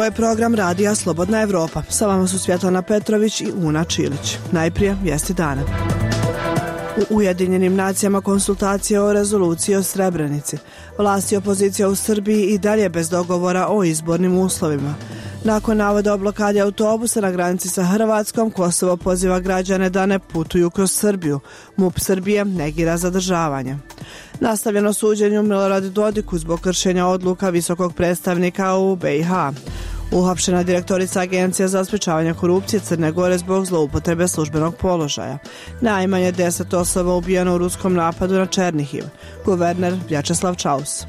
je program Radija Slobodna Evropa. Sa vama su Svjetlana Petrović i Una Čilić. Najprije vijesti dana. U Ujedinjenim nacijama konsultacije o rezoluciji o Srebrenici. Vlasti i opozicija u Srbiji i dalje bez dogovora o izbornim uslovima. Nakon navoda o blokadi autobusa na granici sa Hrvatskom, Kosovo poziva građane da ne putuju kroz Srbiju. MUP Srbije negira zadržavanje. Nastavljeno suđenju Miloradu Dodiku zbog kršenja odluka visokog predstavnika u BiH. Uhapšena direktorica Agencije za sprečavanje korupcije Crne Gore zbog zloupotrebe službenog položaja. Najmanje 10 osoba ubijeno u ruskom napadu na Černihiv. Guverner Vjačeslav Čaus.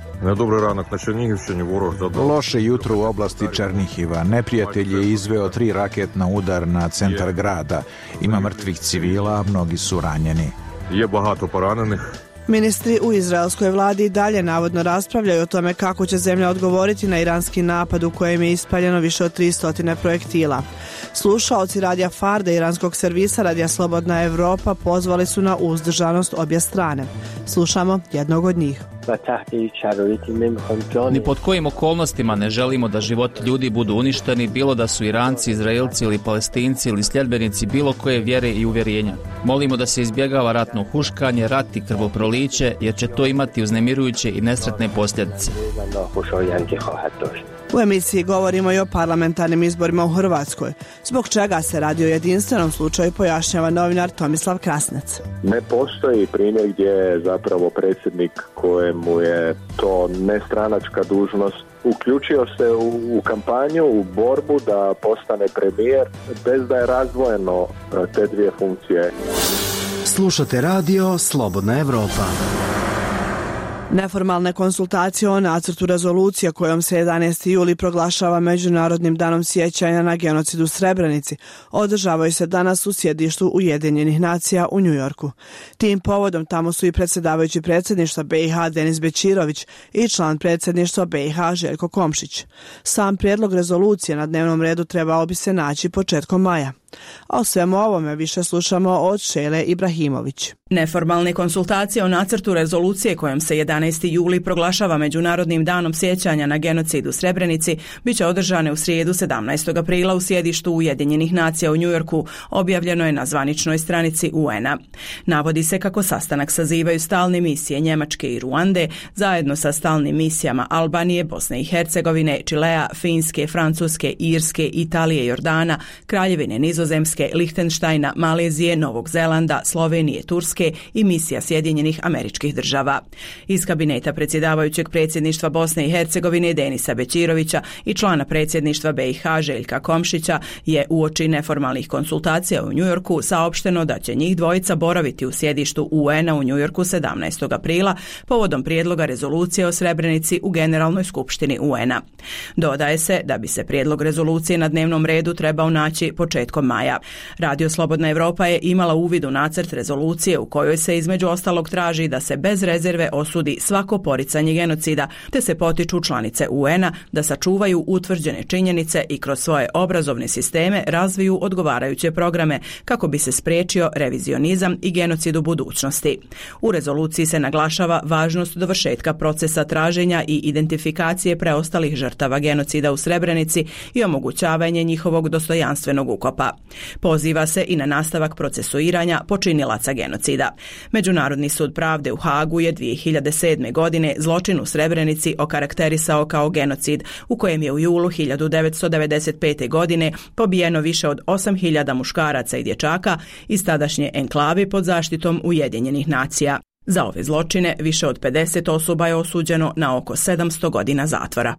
Loše jutro u oblasti Černihiva. Neprijatelj je izveo 3 raketna udara na centar grada. Ima mrtvih civila, mnogi su ranjeni. Ministri u izraelskoj vladi i dalje navodno raspravljaju o tome kako će zemlja odgovoriti na iranski napad u kojem je ispaljeno više od 300 projektila. Slušaoci radija Farda iranskog servisa Radija Slobodna Evropa pozvali su na uzdržanost obje strane. Slušamo jednog od njih. Ni pod kojim okolnostima ne želimo da životi ljudi budu uništeni, bilo da su Iranci, Izraelci ili Palestinci ili sljedbenici bilo koje vjere i uvjerenja. Molimo da se izbjegava ratno huškanje, rat i krvoproliće, jer će to imati uznemirujuće i nesretne posljedice. U emisiji govorimo i o parlamentarnim izborima u Hrvatskoj. Zbog čega se radi o jedinstvenom slučaju, pojašnjava novinar Tomislav Krasnec. Ne postoji primjer gdje je zapravo predsjednik kojemu je to nestranačka dužnost uključio se u kampanju, u borbu da postane premijer bez da je razdvojeno te dvije funkcije. Slušate radio Slobodna Evropa. Neformalne konsultacije o nacrtu rezolucije kojom se 11. juli proglašava Međunarodnim danom sjećanja na genocid u Srebrenici održavaju se danas u sjedištu Ujedinjenih nacija u Njujorku. Tim povodom tamo su i predsjedavajući predsjedništva BiH Denis Bećirović i član predsjedništva BiH Željko Komšić. Sam prijedlog rezolucije na dnevnom redu trebao bi se naći početkom maja. A o svemu ovome više slušamo od Šele Ibrahimović. Neformalne konsultacije o nacrtu rezolucije kojom se 11. juli proglašava Međunarodnim danom sjećanja na genocid u Srebrenici biće održane u srijedu 17. aprila u sjedištu Ujedinjenih nacija u Njujorku, objavljeno je na zvaničnoj stranici UN-a. Navodi se kako sastanak sazivaju stalne misije Njemačke i Ruande, zajedno sa stalnim misijama Albanije, Bosne i Hercegovine, Čilea, Finske, Francuske, Irske, Italije, Jordana, Kraljevine Nizozemske, Lihtenštajna, Malezije, Novog Zelanda, Slovenije, Turske i misija Sjedinjenih Američkih Država. Iz kabineta predsjedavajućeg predsjedništva Bosne i Hercegovine Denisa Bećirovića i člana predsjedništva BiH Željka Komšića je uoči neformalnih konsultacija u Njujorku saopšteno da će njih dvojica boraviti u sjedištu UN-a u Njujorku 17. aprila povodom prijedloga rezolucije o Srebrenici u Generalnoj skupštini UN-a. Dodaje se da bi se prijedlog rezolucije na dnevnom redu trebao naći početkom maja. Radio Slobodna Evropa je imala uvid u nacrt rezolucije u kojoj se između ostalog traži da se bez rezerve osudi svako poricanje genocida, te se potiču članice UN-a da sačuvaju utvrđene činjenice i kroz svoje obrazovne sisteme razviju odgovarajuće programe kako bi se spriječio revizionizam i genocid u budućnosti. U rezoluciji se naglašava važnost dovršetka procesa traženja i identifikacije preostalih žrtava genocida u Srebrenici i omogućavanje njihovog dostojanstvenog ukopa. Poziva se i na nastavak procesuiranja počinilaca genocida. Međunarodni sud pravde u Hagu je 2007. godine zločin u Srebrenici okarakterisao kao genocid u kojem je u julu 1995. godine pobijeno više od 8.000 muškaraca i dječaka iz tadašnje enklave pod zaštitom Ujedinjenih nacija. Za ove zločine više od 50 osoba je osuđeno na oko 700 godina zatvora.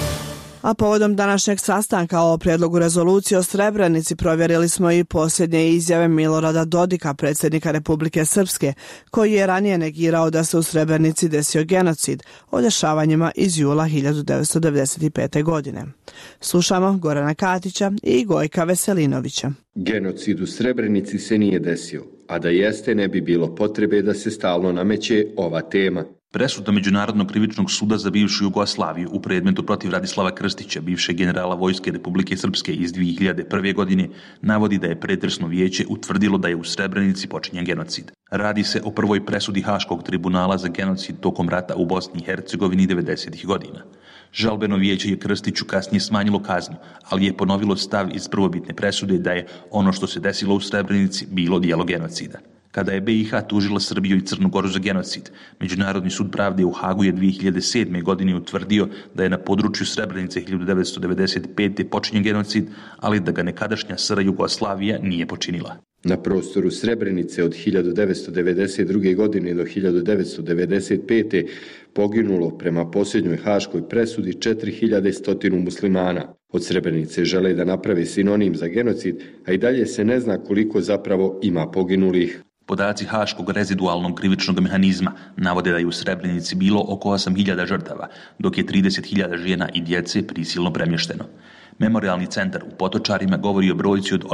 A povodom današnjeg sastanka o prijedlogu rezolucije o Srebrenici provjerili smo i posljednje izjave Milorada Dodika, predsjednika Republike Srpske, koji je ranije negirao da se u Srebrenici desio genocid o dešavanjima iz jula 1995. godine. Slušamo Gorana Katića i Gojka Veselinovića. Genocid u Srebrenici se nije desio, a da jeste ne bi bilo potrebe da se stalno nameće ova tema. Presuda Međunarodnog krivičnog suda za bivšu Jugoslaviju u predmetu protiv Radislava Krstića, bivšeg generala Vojske Republike Srpske iz 2001. godine, navodi da je pretresno vijeće utvrdilo da je u Srebrenici počinjen genocid. Radi se o prvoj presudi Haškog tribunala za genocid tokom rata u Bosni i Hercegovini 90. godina. Žalbeno vijeće je Krstiću kasnije smanjilo kaznu, ali je ponovilo stav iz prvobitne presude da je ono što se desilo u Srebrenici bilo djelo genocida. Kada je BiH tužila Srbiju i Crnu Goru za genocid, Međunarodni sud pravde u Hagu je 2007. godine utvrdio da je na području Srebrenice 1995. počinjen genocid, ali da ga nekadašnja SR Jugoslavija nije počinila. Na prostoru Srebrenice od 1992. godine do 1995. poginulo prema posljednjoj haškoj presudi 4100 muslimana. Od Srebrenice žele da naprave sinonim za genocid, a i dalje se ne zna koliko zapravo ima poginulih. Podaci Haškog rezidualnog krivičnog mehanizma navode da je u Srebrenici bilo oko 8.000 žrtava, dok je 30.000 žena i djece prisilno premješteno. Memorialni centar u Potočarima govori o brojci od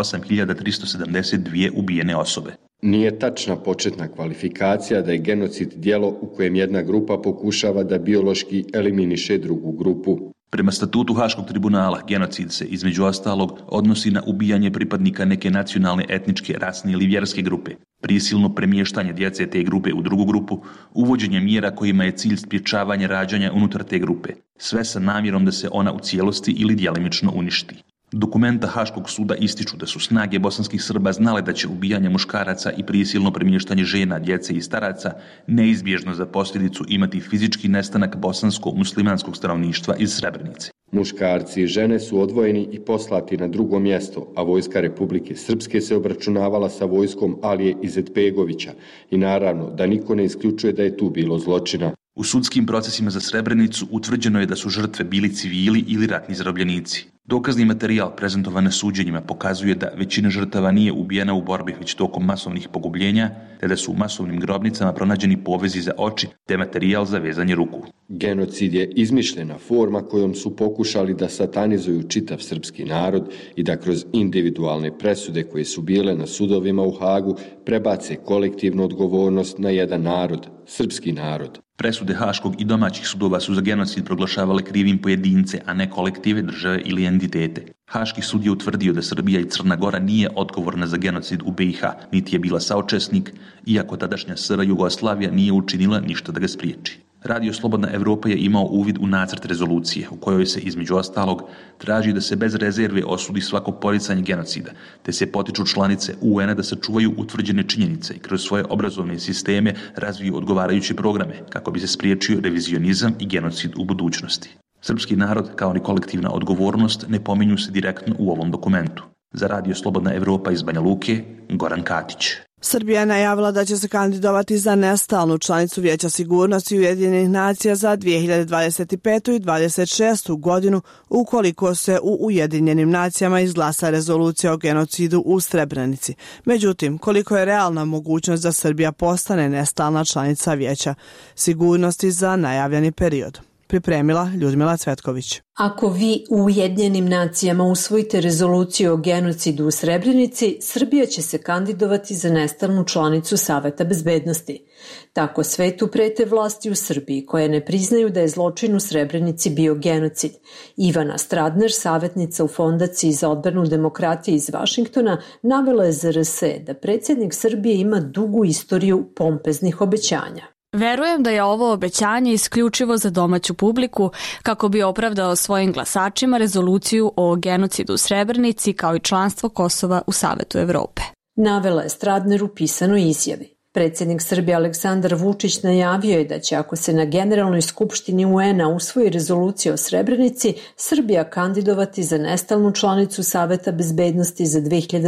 8.372 ubijene osobe. Nije tačna početna kvalifikacija da je genocid djelo u kojem jedna grupa pokušava da biološki eliminiše drugu grupu. Prema statutu Haškog tribunala, genocid se, između ostalog, odnosi na ubijanje pripadnika neke nacionalne, etničke, rasne ili vjerske grupe, prisilno premještanje djece te grupe u drugu grupu, uvođenje mjera kojima je cilj sprječavanje rađanja unutar te grupe, sve sa namjerom da se ona u cijelosti ili djelimično uništi. Dokumenta Haškog suda ističu da su snage bosanskih Srba znale da će ubijanje muškaraca i prisilno premještanje žena, djece i staraca neizbježno za posljedicu imati fizički nestanak bosansko-muslimanskog stanovništva iz Srebrenice. Muškarci i žene su odvojeni i poslati na drugo mjesto, a vojska Republike Srpske se obračunavala sa vojskom Alije Izetbegovića i naravno da niko ne isključuje da je tu bilo zločina. U sudskim procesima za Srebrenicu utvrđeno je da su žrtve bili civili ili ratni zarobljenici. Dokazni materijal prezentovan na suđenjima pokazuje da većina žrtava nije ubijena u borbi već tokom masovnih pogubljenja, te da su u masovnim grobnicama pronađeni povezi za oči te materijal za vezanje ruku. Genocid je izmišljena forma kojom su pokušali da satanizuju čitav srpski narod i da kroz individualne presude koje su bile na sudovima u Hagu prebace kolektivnu odgovornost na jedan narod, srpski narod. Presude Haškog i domaćih sudova su za genocid proglašavale krivim pojedince, a ne kolektive, države ili entitete. Haški sud je utvrdio da Srbija i Crna Gora nije odgovorna za genocid u BiH, niti je bila saučesnik, iako tadašnja SR Jugoslavija nije učinila ništa da ga spriječi. Radio Slobodna Evropa je imao uvid u nacrt rezolucije u kojoj se između ostalog traži da se bez rezerve osudi svako poricanje genocida, te se potiču članice UN-a da sačuvaju utvrđene činjenice i kroz svoje obrazovne sisteme razviju odgovarajuće programe kako bi se spriječio revizionizam i genocid u budućnosti. Srpski narod kao ni kolektivna odgovornost ne pominju se direktno u ovom dokumentu. Za Radio Slobodna Evropa iz Banja Luke, Goran Katić. Srbija je najavila da će se kandidovati za nestalnu članicu Vijeća sigurnosti Ujedinjenih nacija za 2025. i 2026. godinu ukoliko se u Ujedinjenim nacijama izglasa rezolucija o genocidu u Srebrenici. Međutim, koliko je realna mogućnost da Srbija postane nestalna članica Vijeća sigurnosti za najavljeni period? Pripremila Ljudmila Cvetković. Ako vi u Ujedinjenim nacijama usvojite rezoluciju o genocidu u Srebrenici, Srbija će se kandidovati za nestalnu članicu Saveta bezbednosti. Tako svetu prete vlasti u Srbiji koje ne priznaju da je zločin u Srebrenici bio genocid. Ivana Stradner, savjetnica u Fondaciji za odbranu demokratije iz Vašingtona, navela je za RS da predsjednik Srbije ima dugu istoriju pompeznih obećanja. Verujem da je ovo obećanje isključivo za domaću publiku kako bi opravdao svojim glasačima rezoluciju o genocidu u Srebrenici kao i članstvo Kosova u Savetu Evrope. Navela je Stradner u pisanoj izjavi. Predsjednik Srbije Aleksandar Vučić najavio je da će ako se na Generalnoj skupštini UN-a usvoji rezolucija o Srebrenici, Srbija kandidovati za nestalnu članicu Saveta bezbednosti za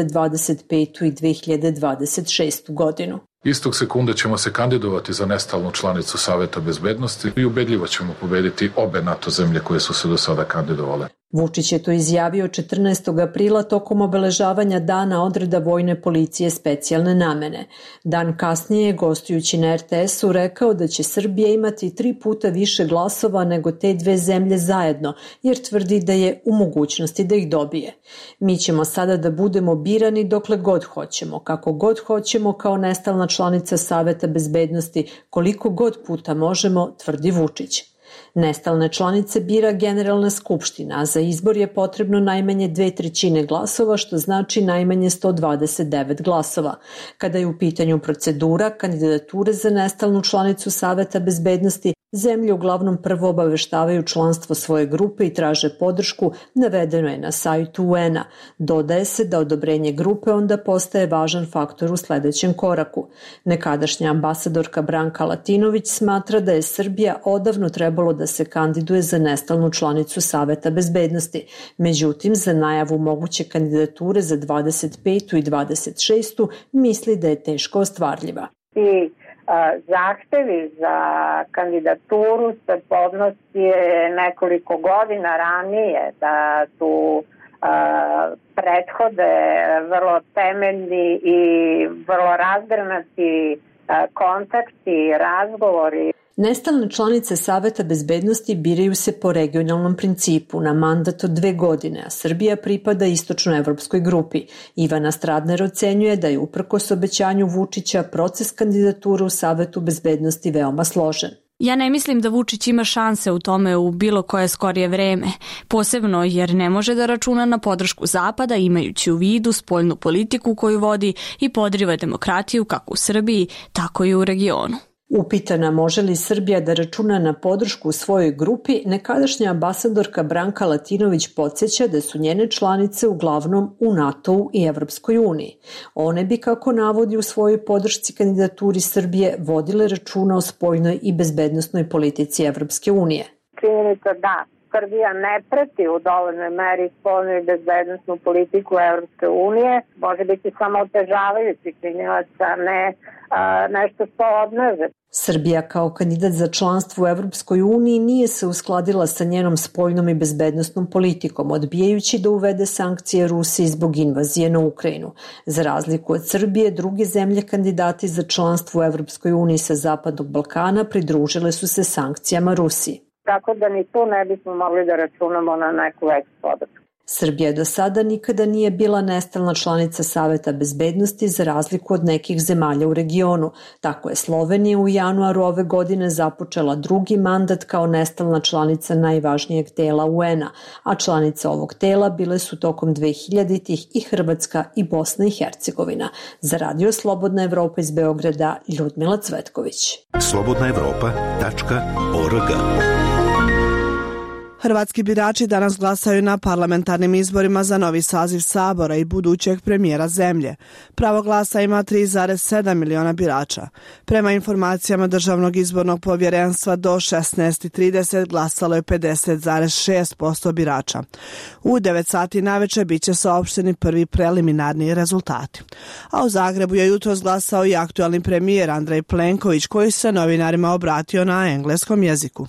2025. i 2026. godinu. Istog sekunda ćemo se kandidovati za nestalnu članicu Saveta bezbednosti i ubedljivo ćemo pobediti obe NATO zemlje koje su se do sada kandidovale. Vučić je to izjavio 14. aprila tokom obeležavanja Dana odreda vojne policije specijalne namene. Dan kasnije je, gostujući na RTS-u, rekao da će Srbija imati 3 puta više glasova nego te dve zemlje zajedno, jer tvrdi da je u mogućnosti da ih dobije. Mi ćemo sada da budemo birani dokle god hoćemo, kako god hoćemo kao nestalna članica Saveta bezbednosti, koliko god puta možemo, tvrdi Vučić. Nestalne članice bira Generalna skupština, a za izbor je potrebno najmanje 2/3 glasova, što znači najmanje 129 glasova. Kada je u pitanju procedura, kandidature za nestalnu članicu Saveta bezbednosti Zemlje uglavnom prvo obaveštavaju članstvo svoje grupe i traže podršku, navedeno je na sajtu UN-a. Dodaje se da odobrenje grupe onda postaje važan faktor u sledećem koraku. Nekadašnja ambasadorka Branka Latinović smatra da je Srbija odavno trebalo da se kandiduje za nestalnu članicu Saveta bezbednosti. Međutim, za najavu moguće kandidature za 25. i 26. misli da je teško ostvarljiva. Zahtevi za kandidaturu se podnosi nekoliko godina ranije, da tu prethode vrlo temeljni i vrlo razgranati kontakti, razgovori. Nestalne članice Saveta bezbednosti biraju se po regionalnom principu na mandat od 2 godine, a Srbija pripada istočnoevropskoj grupi. Ivana Stradner ocenjuje da je uprkos obećanju Vučića proces kandidature u Savetu bezbednosti veoma složen. Ja ne mislim da Vučić ima šanse u tome u bilo koje skorije vreme, posebno jer ne može da računa na podršku Zapada imajući u vidu spoljnu politiku koju vodi i podriva demokratiju kako u Srbiji, tako i u regionu. Upitana može li Srbija da računa na podršku u svojoj grupi, nekadašnja ambasadorka Branka Latinović podsjeća da su njene članice uglavnom u NATO-u i Evropskoj uniji. One bi, kako navodi u svojoj podršci kandidaturi Srbije, vodile računa o spoljnoj i bezbednosnoj politici Evropske unije. Činjenica da Srbija ne prati u dovoljnoj meri spoljnu i bezbednosnu politiku Evropske unije, može biti samo otežavajući činjenica, ne nešto što odneze. Srbija kao kandidat za članstvo u Evropskoj uniji nije se uskladila sa njenom spoljnom i bezbednosnom politikom, odbijajući da uvede sankcije Rusiji zbog invazije na Ukrajinu. Za razliku od Srbije, druge zemlje kandidati za članstvo u Evropskoj uniji sa Zapadnog Balkana pridružile su se sankcijama Rusiji. Tako da ni tu ne bismo mogli da računamo na neku veću podršku. Srbija do sada nikada nije bila nestalna članica Saveta bezbednosti za razliku od nekih zemalja u regionu. Tako je Slovenija u januaru ove godine započela drugi mandat kao nestalna članica najvažnijeg tela UN-a, a članice ovog tela bile su tokom 2000-ih i Hrvatska i Bosna i Hercegovina. Za Radio Slobodna Evropa iz Beograda, Ljudmila Cvetković. slobodnaevropa.org. Hrvatski birači danas glasaju na parlamentarnim izborima za novi saziv Sabora i budućeg premijera zemlje. Pravo glasa ima 3,7 miliona birača. Prema informacijama Državnog izbornog povjerenstva do 16:30 glasalo je 50,6% birača. U 9 sati naveče bit će saopšteni prvi preliminarni rezultati. A u Zagrebu je jutros glasao i aktualni premijer Andrej Plenković, koji se novinarima obratio na engleskom jeziku.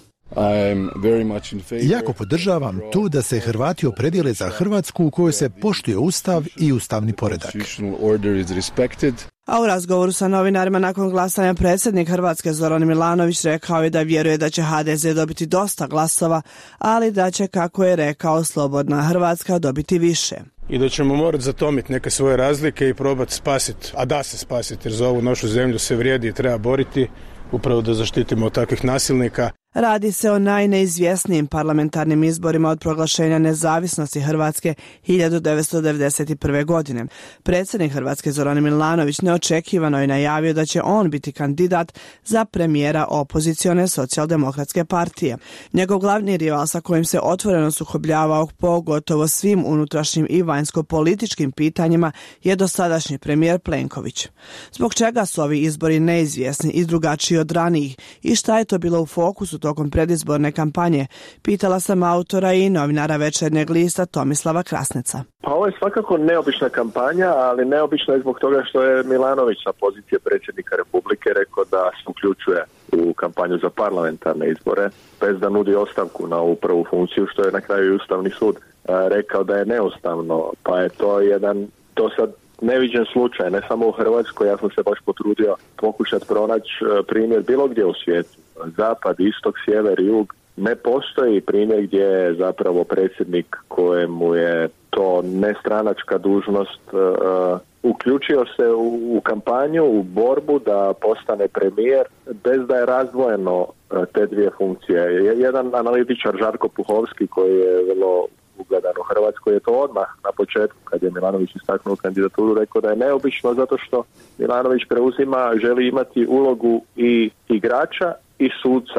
Jako podržavam tu da se Hrvati opredijele za Hrvatsku u kojoj se poštuje Ustav i ustavni poredak. A u razgovoru sa novinarima nakon glasanja predsjednik Hrvatske Zoran Milanović rekao je da vjeruje da će HDZ dobiti dosta glasova, ali da će, kako je rekao, slobodna Hrvatska dobiti više. I da ćemo morati zatomiti neke svoje razlike i probati spasiti, a da se spasiti, jer za ovu našu zemlju se vrijedi i treba boriti, upravo da zaštitimo od takvih nasilnika. Radi se o najneizvjesnijim parlamentarnim izborima od proglašenja nezavisnosti Hrvatske 1991. godine. Predsjednik Hrvatske Zoran Milanović neočekivano je najavio da će on biti kandidat za premijera opozicione socijaldemokratske partije. Njegov glavni rival sa kojim se otvoreno sukobljavao po gotovo svim unutrašnjim i vanjsko-političkim pitanjima je dosadašnji premijer Plenković. Zbog čega su ovi izbori neizvjesni i drugačiji od ranijih i šta je to bilo u fokusu tokom predizborne kampanje, pitala sam autora i novinara Večernjeg lista Tomislava Krasneca. Pa ovo je svakako neobična kampanja, ali neobična je zbog toga što je Milanović sa pozicije predsjednika Republike rekao da se uključuje u kampanju za parlamentarne izbore, bez da nudi ostavku na ovu prvu funkciju, što je na kraju i Ustavni sud rekao da je neustavno, pa je to jedan dosad neviđen slučaj, ne samo u Hrvatskoj. Ja sam se baš potrudio pokušati pronaći primjer bilo gdje u svijetu. Zapad, istok, sjever, jug. Ne postoji primjer gdje je zapravo predsjednik kojemu je to nestranačka dužnost uključio se u kampanju, u borbu da postane premijer bez da je razdvojeno te dvije funkcije. Jedan analitičar, Žarko Puhovski, koji je vrlo ugledan u Hrvatskoj, je to odmah na početku, kad je Milanović istaknuo kandidaturu, rekao da je neobično zato što Milanović želi imati ulogu i igrača i suca.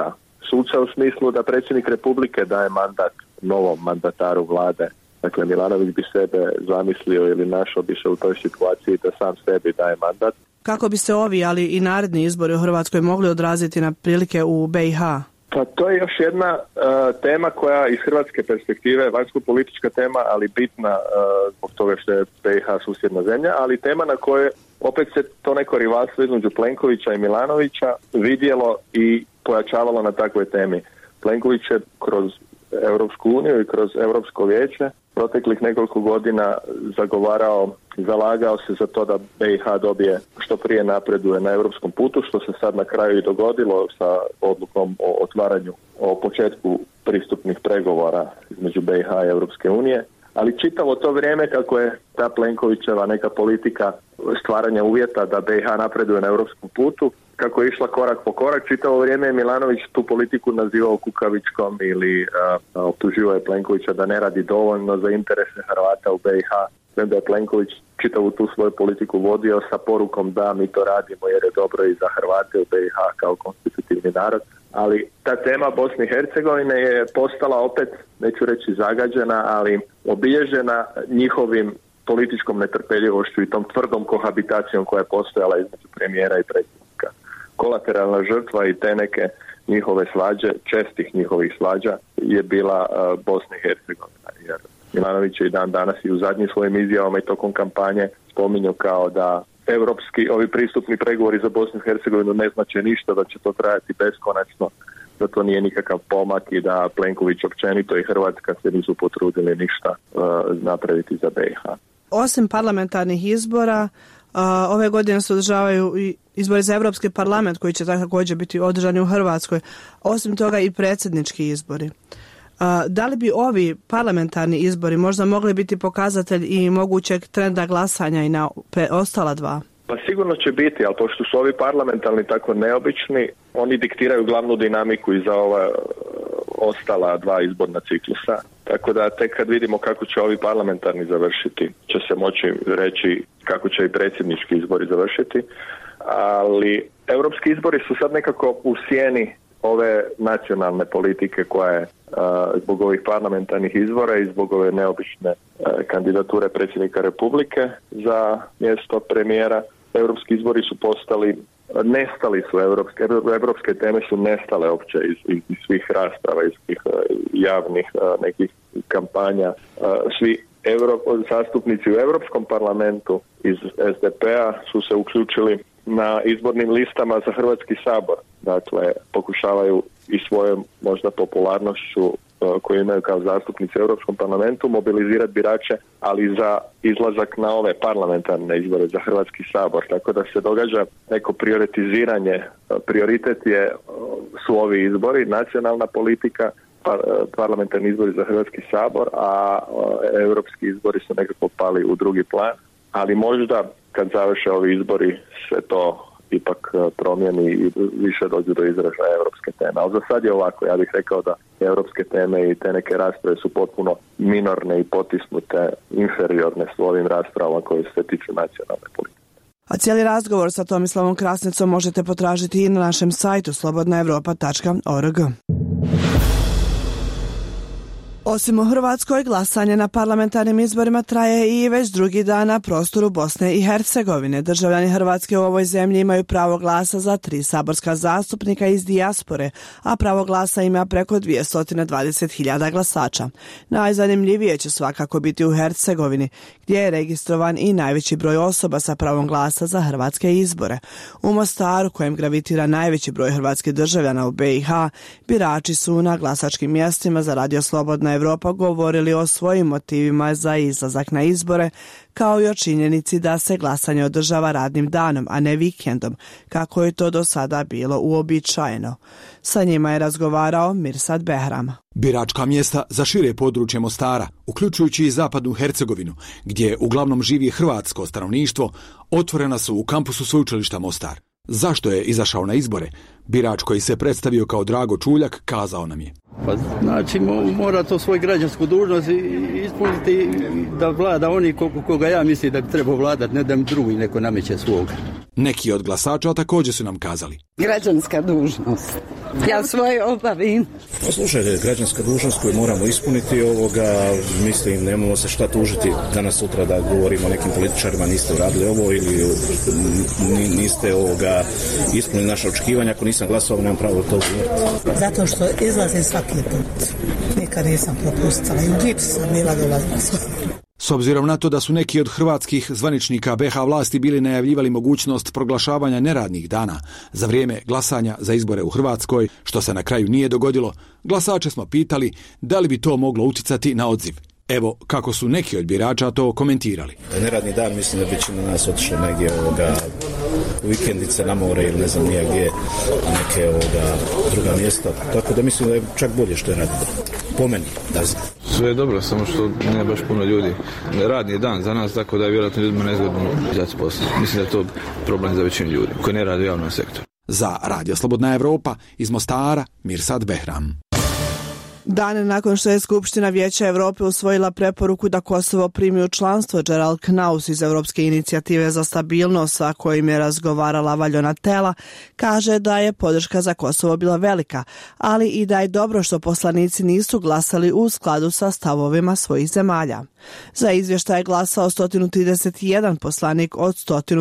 suca u smislu da predsjednik Republike daje mandat novom mandataru vlade. Dakle, Milanović bi sebe zamislio ili našao bi se u toj situaciji da sam sebi daje mandat. Kako bi se ovi, ali i naredni izbori u Hrvatskoj mogli odraziti na prilike u BiH? Pa to je još jedna tema koja iz hrvatske perspektive, vanjsko-politička tema, ali bitna zbog toga što je BiH susjedna zemlja, ali tema na kojoj opet se to neko rivalstvo između Plenkovića i Milanovića vidjelo i pojačavalo na takvoj temi. Plenković je kroz Europsku uniju i kroz Europsko vijeće proteklih nekoliko godina zalagao se za to da BiH dobije što prije napreduje na europskom putu, što se sad na kraju i dogodilo sa odlukom o otvaranju, o početku pristupnih pregovora između BiH i Europske unije. Ali čitavo to vrijeme kako je ta Plenkovićeva neka politika stvaranja uvjeta da BiH napreduje na europskom putu, kako je išla korak po korak, čitavo vrijeme je Milanović tu politiku nazivao kukavičkom ili optuživao je Plenkovića da ne radi dovoljno za interese Hrvata u BiH. Znam da je Plenković čitavu tu svoju politiku vodio sa porukom da mi to radimo jer je dobro i za Hrvate u BiH kao konstitutivni narod. Ali ta tema Bosne i Hercegovine je postala opet, neću reći zagađena, ali obilježena njihovim političkom netrpeljivošću i tom tvrdom kohabitacijom koja je postojala između premijera i predsjednika. Kolateralna žrtva i te neke njihove svađe, čestih njihovih svađa, je bila Bosna i Hercegovina. Jer Milanović je i dan danas i u zadnjim svojim izjavama i tokom kampanje spominjao kao da ovi pristupni pregovori za Bosnu i Hercegovinu ne znače ništa, da će to trajati beskonačno, da to nije nikakav pomak i da Plenković općenito i Hrvatska se nisu potrudili ništa napraviti za BiH. Osim parlamentarnih izbora, ove godine se održavaju i izbori za Europski parlament koji će također biti održani u Hrvatskoj. Osim toga i predsjednički izbori. Da li bi ovi parlamentarni izbori možda mogli biti pokazatelj i mogućeg trenda glasanja i na ostala dva? Pa sigurno će biti, ali pošto su ovi parlamentarni tako neobični, oni diktiraju glavnu dinamiku i za ova ostala dva izborna ciklusa. Tako da tek kad vidimo kako će ovi parlamentarni završiti, će se moći reći kako će i predsjednički izbori završiti. Ali europski izbori su sad nekako u sjeni ove nacionalne politike koja je zbog ovih parlamentarnih izbora i zbog ove neobične kandidature predsjednika Republike za mjesto premijera. Europski izbori su nestali su europske teme su nestale uopće iz svih rasprava, iz svih javnih nekih kampanja. Svi zastupnici u Europskom parlamentu iz SDP-a su se uključili na izbornim listama za Hrvatski sabor. Dakle, pokušavaju i svojom možda popularnošću koju imaju kao zastupnici u Europskom parlamentu mobilizirati birače, ali za izlazak na ove parlamentarne izbore za Hrvatski sabor. Tako da se događa neko prioritiziranje. Prioritet su ovi izbori, nacionalna politika, parlamentarni izbori za Hrvatski sabor, a europski izbori su nekako pali u drugi plan. Ali možda kad završe ovi izbori se to ipak promijeni i više dođu do izražaja europske teme. Ali za sad je ovako, ja bih rekao da europske teme i te neke rasprave su potpuno minorne i potisnute, inferiorne s ovim raspravama koje se tiču nacionalne politike. A cijeli razgovor sa Tomislavom Krasnicom možete potražiti i na našem sajtu slobodnaevropa.org. Osim u Hrvatskoj, glasanje na parlamentarnim izborima traje i već drugi dan na prostoru Bosne i Hercegovine. Državljani Hrvatske u ovoj zemlji imaju pravo glasa za 3 saborska zastupnika iz dijaspore, a pravo glasa ima preko 220.000 glasača. Najzanimljivije će svakako biti u Hercegovini, gdje je registrovan i najveći broj osoba sa pravom glasa za hrvatske izbore. U Mostaru, kojem gravitira najveći broj hrvatskih državljana u BiH, birači su na glasačkim mjestima za Radio Slobodna Evropa govorili o svojim motivima za izlazak na izbore, kao i o činjenici da se glasanje održava radnim danom, a ne vikendom, kako je to do sada bilo uobičajeno. Sa njima je razgovarao Mirsad Behram. Biračka mjesta za šire područje Mostara, uključujući i zapadnu Hercegovinu, gdje uglavnom živi hrvatsko stanovništvo, otvorena su u kampusu sveučilišta Mostar. Zašto je izašao na izbore? Birač koji se predstavio kao Drago Čuljak kazao nam je: Pa znači mora to svoju građansku dužnost ispuniti da vlada oni koga ja mislim da treba vladati, ne da mi drugi neko nameće svoga. Neki od glasača također su nam kazali: građanska dužnost. Ja svoje obavim. Slušajte, građanska dužnost koju moramo ispuniti, mislim, nemamo se šta tužiti danas sutra da govorimo o nekim političarima, niste uradili ovo ili niste ispunili naše očekivanja. Ako nisam glasovao, nemam pravo to govoriti. Zato što izlazim svaki put. Nikad nisam propustila. I u džipu sam bila dolazila. S obzirom na to da su neki od hrvatskih zvaničnika BiH vlasti bili najavljivali mogućnost proglašavanja neradnih dana za vrijeme glasanja za izbore u Hrvatskoj, što se na kraju nije dogodilo, glasače smo pitali da li bi to moglo utjecati na odziv. Evo kako su neki od birača to komentirali. Neradni dan, mislim da većina nas otišlo negdje u vikendice na more ili ne znam nije gdje, neke druga mjesta. Tako da mislim da je čak bolje što je radni dan. Po meni, da znam. Sve je dobro, samo što nije baš puno ljudi. Radni dan za nas, tako da je vjerojatno ljudima nezgodno izaći s posla. Mislim da je to problem za većinu ljudi koji ne rade u javnom sektoru. Za Radio Slobodna Evropa iz Mostara, Mirsad Behram. Dane nakon što je Skupština Vijeća Europe usvojila preporuku da Kosovo primi u članstvo, Gerald Knaus iz Europske inicijative za stabilnost, sa kojim je razgovarala Valjona Tela, kaže da je podrška za Kosovo bila velika, ali i da je dobro što poslanici nisu glasali u skladu sa stavovima svojih zemalja. Za izvještaj je glasao 131 poslanik od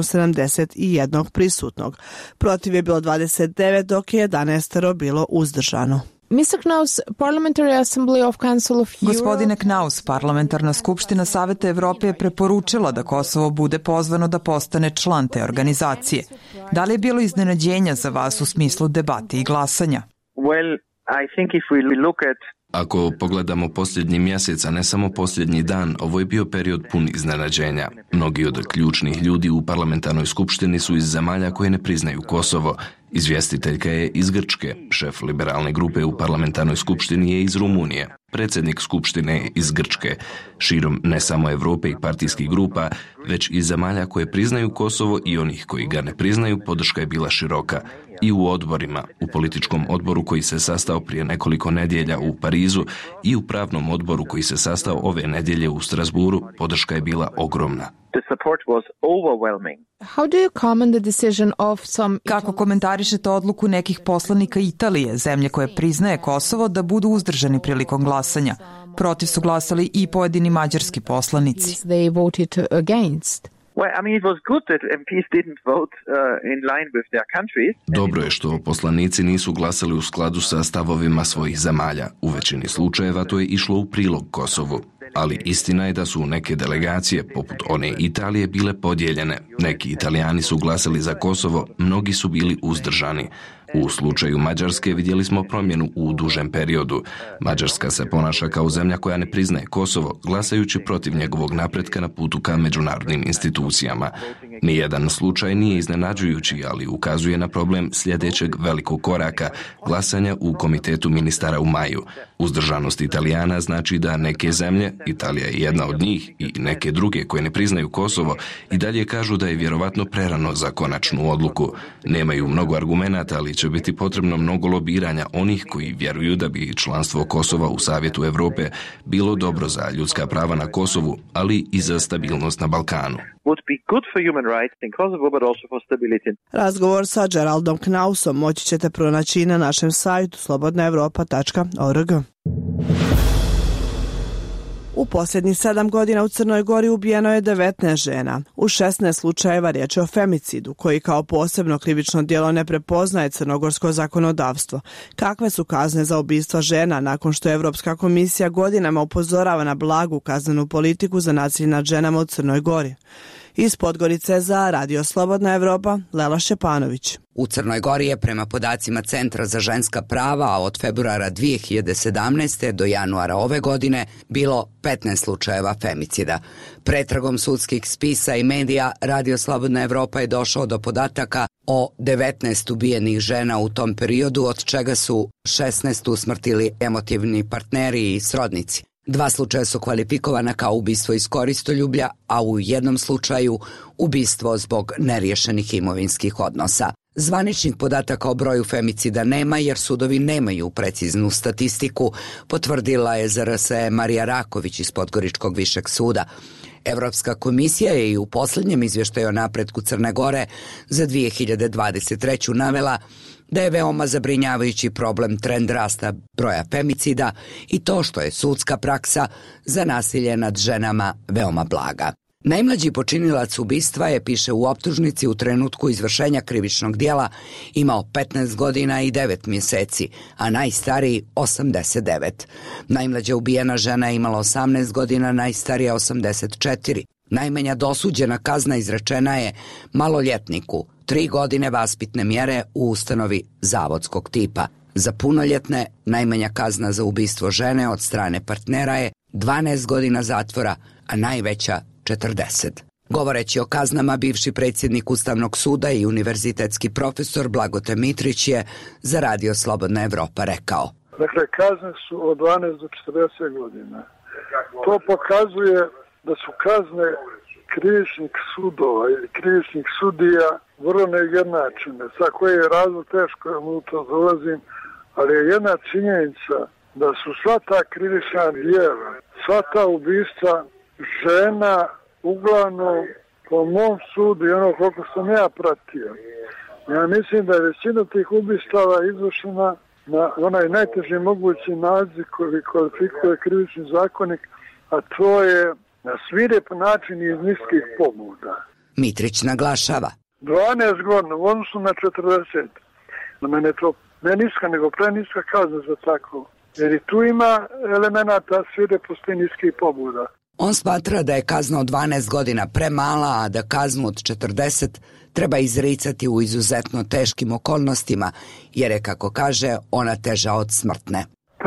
171 prisutnog. Protiv je bilo 29, dok je 11 bilo uzdržano. Mr. Knaus, Parliamentary Assembly of Council of Europe... Gospodine Knaus, Parlamentarna skupština Saveta Evrope je preporučila da Kosovo bude pozvano da postane član te organizacije. Da li je bilo iznenađenja za vas u smislu debate i glasanja? Well, I think if we look at Ako pogledamo posljednji mjesec, a ne samo posljednji dan, ovo je bio period pun iznenađenja. Mnogi od ključnih ljudi u parlamentarnoj skupštini su iz zemalja koje ne priznaju Kosovo. Izvjestiteljka je iz Grčke, šef liberalne grupe u parlamentarnoj skupštini je iz Rumunije, predsjednik skupštine je iz Grčke. Širom ne samo Europe i partijskih grupa, već i zemalja koje priznaju Kosovo i onih koji ga ne priznaju, podrška je bila široka. I u odborima, u političkom odboru koji se sastao prije nekoliko nedjelja u Parizu i u pravnom odboru koji se sastao ove nedjelje u Strasburu, podrška je bila ogromna. Kako komentarišete odluku nekih poslanika Italije, zemlje koje priznaje Kosovo, da budu uzdržani prilikom glasanja? Protiv su glasali i pojedini mađarski poslanici. Dobro je što poslanici nisu glasali u skladu sa stavovima svojih zemalja. U većini slučajeva to je išlo u prilog Kosovu. Ali istina je da su neke delegacije, poput one Italije, bile podijeljene. Neki Italijani su glasali za Kosovo, mnogi su bili uzdržani. U slučaju Mađarske vidjeli smo promjenu u dužem periodu. Mađarska se ponaša kao zemlja koja ne priznaje Kosovo, glasajući protiv njegovog napretka na putu ka međunarodnim institucijama. Nijedan slučaj nije iznenađujući, ali ukazuje na problem sljedećeg velikog koraka, glasanja u komitetu ministara u maju. Uzdržanost Italijana znači da neke zemlje, Italija je jedna od njih, i neke druge koje ne priznaju Kosovo, i dalje kažu da je vjerovatno prerano za konačnu odluku. Nemaju mnogo argumenata, ali će biti potrebno mnogo lobiranja onih koji vjeruju da bi članstvo Kosova u Savjetu Europe bilo dobro za ljudska prava na Kosovu, ali i za stabilnost na Balkanu. Razgovor sa Geraldom Knausom moći ćete pronaći na našem sajtu slobodnaevropa.org. U posljednjih 7 godina u Crnoj Gori ubijeno je 19 žena. U 16 slučajeva riječ je o femicidu, koji kao posebno krivično djelo ne prepoznaje crnogorsko zakonodavstvo. Kakve su kazne za ubistva žena nakon što Europska komisija godinama upozorava na blagu kaznenu politiku za nasilje nad ženama u Crnoj Gori? Iz Podgorice za Radio Slobodna Evropa, Lela Šćepanović. U Crnoj Gori je prema podacima Centra za ženska prava od februara 2017. do januara ove godine bilo 15 slučajeva femicida. Pretragom sudskih spisa i medija Radio Slobodna Evropa je došao do podataka o 19 ubijenih žena u tom periodu, od čega su 16 usmrtili emotivni partneri i srodnici. 2 slučaja su kvalifikovana kao ubistvo iz koristoljublja, a u jednom slučaju ubistvo zbog neriješenih imovinskih odnosa. Zvaničnih podataka o broju femicida nema jer sudovi nemaju preciznu statistiku, potvrdila je ZRS Marija Raković iz Podgoričkog višeg suda. Evropska komisija je i u posljednjem izvještaju o napretku Crne Gore za 2023. navela da je veoma zabrinjavajući problem trend rasta broja femicida i to što je sudska praksa za nasilje nad ženama veoma blaga. Najmlađi počinilac ubistva je, piše u optužnici, u trenutku izvršenja krivičnog dijela imao 15 godina i 9 mjeseci, a najstariji 89. Najmlađa ubijena žena je imala 18 godina, najstarija 84. Najmanja dosuđena kazna izrečena je maloljetniku, 3 godine vaspitne mjere u ustanovi zavodskog tipa. Za punoljetne najmanja kazna za ubistvo žene od strane partnera je 12 godina zatvora, a najveća 40. Govoreći o kaznama, bivši predsjednik Ustavnog suda i univerzitetski profesor Blagote Mitrić je za Radio Slobodna Evropa rekao: Dakle, kazne su od 12 do 40 godina. To pokazuje da su kazne krivičnih sudova ili krivičnih sudija vrlo nejednačene. Sa koji je razlog, teško mu to dolazim, ali je jedna činjenica da su sva ta krivična djela, sva ta ubistva žena uglavnom, po mom sudu i ono koliko sam ja pratio, ja mislim da je većina tih ubistava izvršena na onaj najteži mogući naziv koji kvalifikuje krivični zakonik, a to je na svirep način iz niskih pobuda. Mitrić naglašava: 12 godina u odnosu na 40. Na mene to ne niska, nego preniska kazna za tako. Jer i tu ima elemenata svireposti niskih pobuda. On smatra da je kazna od 12 godina premala, a da kaznu od 40 treba izricati u izuzetno teškim okolnostima, jer je, kako kaže, ona teža od smrtne.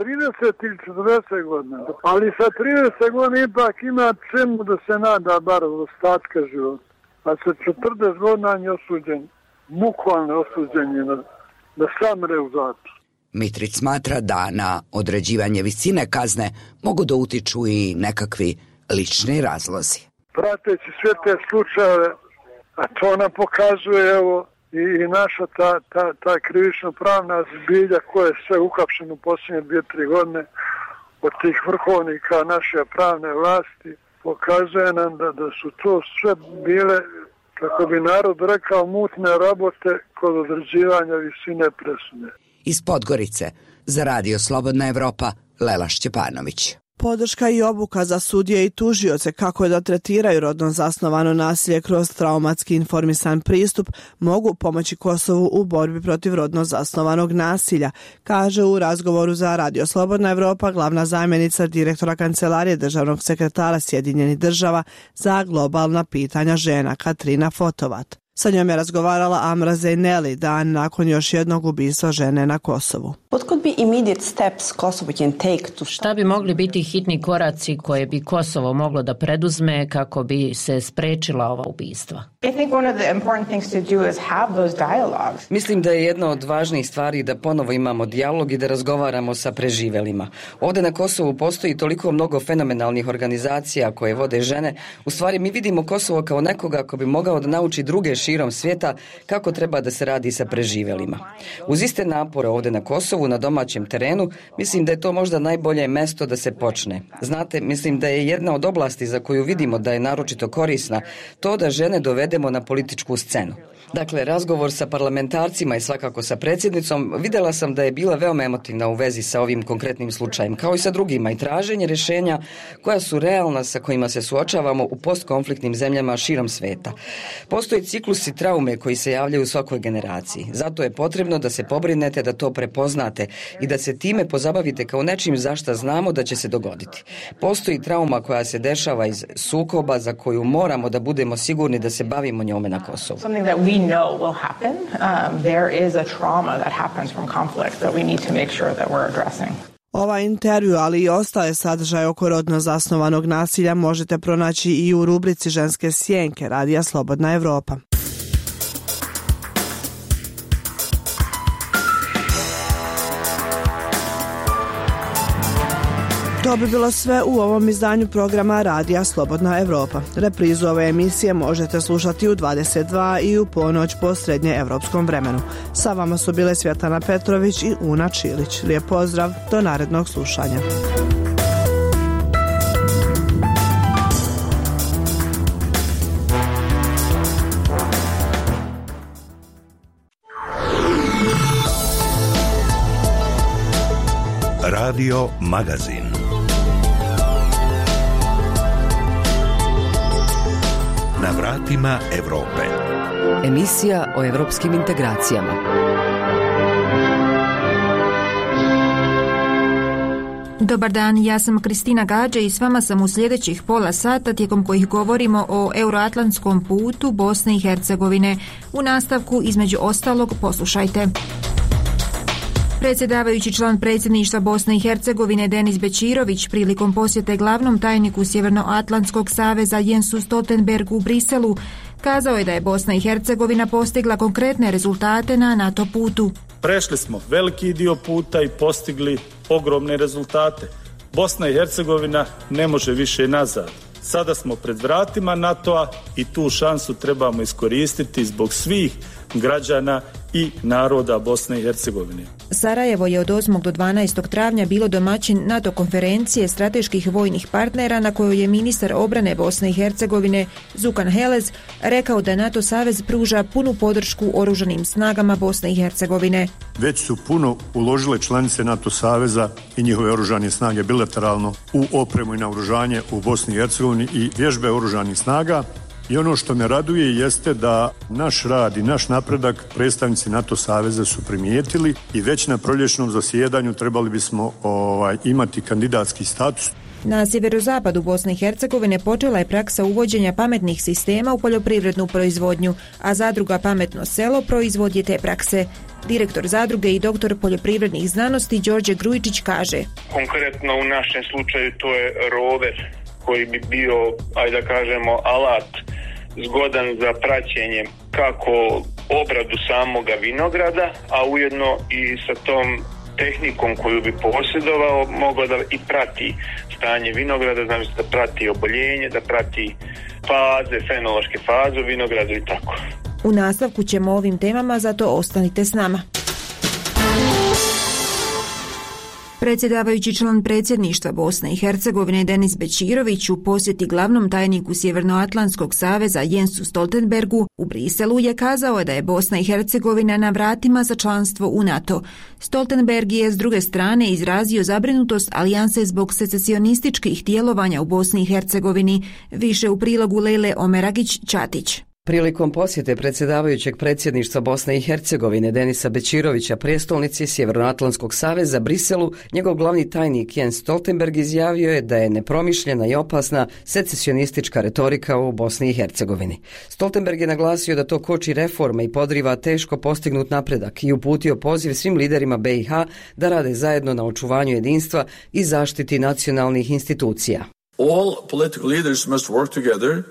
30 ili 40 godina, ali sa 30 godina ipak ima čemu da se nada bar od ostatka života. A sa 40 godina je osuđen, bukvalno osuđen je da samre u zatvoru. Mitrić smatra da na određivanje visine kazne mogu da utiču i nekakvi lični razlozi. Prateći sve te slučajeve, a to nam pokazuje evo i naša ta krivično pravna zbilja koja je sve uhapšena u posljednje 2-3 godine od tih vrhovnika naše pravne vlasti, pokazuje nam da su to sve bile, kako bi narod rekao, mutne rabote kod određivanja visine presude. Iz Podgorice za Radio Slobodna Evropa, Lela Šćepanović. Podrška i obuka za sudije i tužioce kako da tretiraju rodno zasnovano nasilje kroz traumatski informisan pristup mogu pomoći Kosovu u borbi protiv rodno zasnovanog nasilja, kaže u razgovoru za Radio Slobodna Evropa glavna zamjenica direktora Kancelarije državnog sekretara Sjedinjenih država za globalna pitanja žena Katrina Fotovat. Sa njom je razgovarala Amra Zejneli dan nakon još jednog ubistva žene na Kosovu. Šta bi mogli biti hitni koraci koje bi Kosovo moglo da preduzme kako bi se sprečila ova ubistva? Mislim da je jedna od važnijih stvari da ponovo imamo dijalog i da razgovaramo sa preživelima. Ovdje na Kosovu postoji toliko mnogo fenomenalnih organizacija koje vode žene. U stvari mi vidimo Kosovo kao nekoga ko bi mogao da nauči druge širom svijeta kako treba da se radi sa preživelima. Uz iste napore ovdje na Kosovu, na domaćem terenu, mislim da je to možda najbolje mjesto da se počne. Znate, mislim da je jedna od oblasti za koju vidimo da je naročito korisna to da žene dovedemo na političku scenu. Dakle, razgovor sa parlamentarcima i svakako sa predsjednicom, vidjela sam da je bila veoma emotivna u vezi sa ovim konkretnim slučajem, kao i sa drugima, i traženje rješenja koja su realna, sa kojima se suočavamo u postkonfliktnim zemljama širom sveta. Postoji ciklusi traume koji se javljaju u svakoj generaciji. Zato je potrebno da se pobrinete da to prepoznate i da se time pozabavite kao nečim za šta znamo da će se dogoditi. Postoji trauma koja se dešava iz sukoba za koju moramo da budemo sigurni da se bavimo njome na Kosovu. Know will happen. There is a trauma that happens from conflict that we need to make sure that we're addressing. Ovaj intervju, ali i ostale sadržaje oko rodno zasnovanog nasilja možete pronaći i u rubrici Ženske sjenke Radija Slobodna Evropa. To bi bilo sve u ovom izdanju programa Radija Slobodna Evropa. Reprizu ove emisije možete slušati u 22 i u ponoć po srednjeevropskom vremenu. Sa vama su bile Svjetlana Petrović i Una Čilić. Lijep pozdrav, do narednog slušanja. Radio Magazin. Na vratima Evrope. Emisija o evropskim integracijama. Dobar dan, ja sam Kristina Gađa i s vama sam u sljedećih pola sata tijekom kojih govorimo o euroatlantskom putu Bosne i Hercegovine. U nastavku, između ostalog, poslušajte. Predsjedavajući član predsjedništva Bosne i Hercegovine Denis Bećirović prilikom posjete glavnom tajniku Sjevernoatlantskog saveza Jensu Stoltenbergu u Briselu kazao je da je Bosna i Hercegovina postigla konkretne rezultate na NATO putu. Prešli smo veliki dio puta i postigli ogromne rezultate. Bosna i Hercegovina ne može više nazad. Sada smo pred vratima NATO-a i tu šansu trebamo iskoristiti zbog svih građana i naroda Bosne i Hercegovine. Sarajevo je od 8. do 12. travnja bilo domaćin NATO konferencije strateških vojnih partnera na kojoj je ministar obrane Bosne i Hercegovine Zukan Helez rekao da NATO savez pruža punu podršku oružanim snagama Bosne i Hercegovine. Već su puno uložile članice NATO saveza i njihove oružane snage bilateralno u opremu i naoružanje u Bosni i Hercegovini i vježbe oružanih snaga. I ono što me raduje jeste da naš rad i naš napredak predstavnici NATO saveza su primijetili i već na proljećnom zasjedanju trebali bismo imati kandidatski status. Na sjeverozapadu Bosne i Hercegovine počela je praksa uvođenja pametnih sistema u poljoprivrednu proizvodnju, a zadruga Pametno selo proizvod je te prakse. Direktor zadruge i doktor poljoprivrednih znanosti Đorđe Grujičić kaže: Konkretno u našem slučaju to je rover koji bi bio, ajde da kažemo, alat zgodan za praćenje kako obradu samoga vinograda, a ujedno i sa tom tehnikom koju bi posjedovao mogao da i prati stanje vinograda, znači da prati oboljenje, da prati faze, fenološke faze u vinogradu i tako. U nastavku ćemo ovim temama, zato ostanite s nama. Predsjedavajući član predsjedništva Bosne i Hercegovine Denis Bećirović u posjeti glavnom tajniku Sjevernoatlantskog saveza Jensu Stoltenbergu u Briselu je kazao da je Bosna i Hercegovina na vratima za članstvo u NATO. Stoltenberg je s druge strane izrazio zabrinutost alijanse zbog secesionističkih djelovanja u Bosni i Hercegovini, više u prilogu Lejle Omeragić-Ćatić. Prilikom posjete predsjedavajućeg predsjedništva Bosne i Hercegovine Denisa Bećirovića prijestolnici Sjevernoatlantskog saveza Briselu, njegov glavni tajnik Jens Stoltenberg izjavio je da je nepromišljena i opasna secesionistička retorika u Bosni i Hercegovini. Stoltenberg je naglasio da to koči reforme i podriva teško postignut napredak i uputio poziv svim liderima BiH da rade zajedno na očuvanju jedinstva i zaštiti nacionalnih institucija. All political leaders must work together.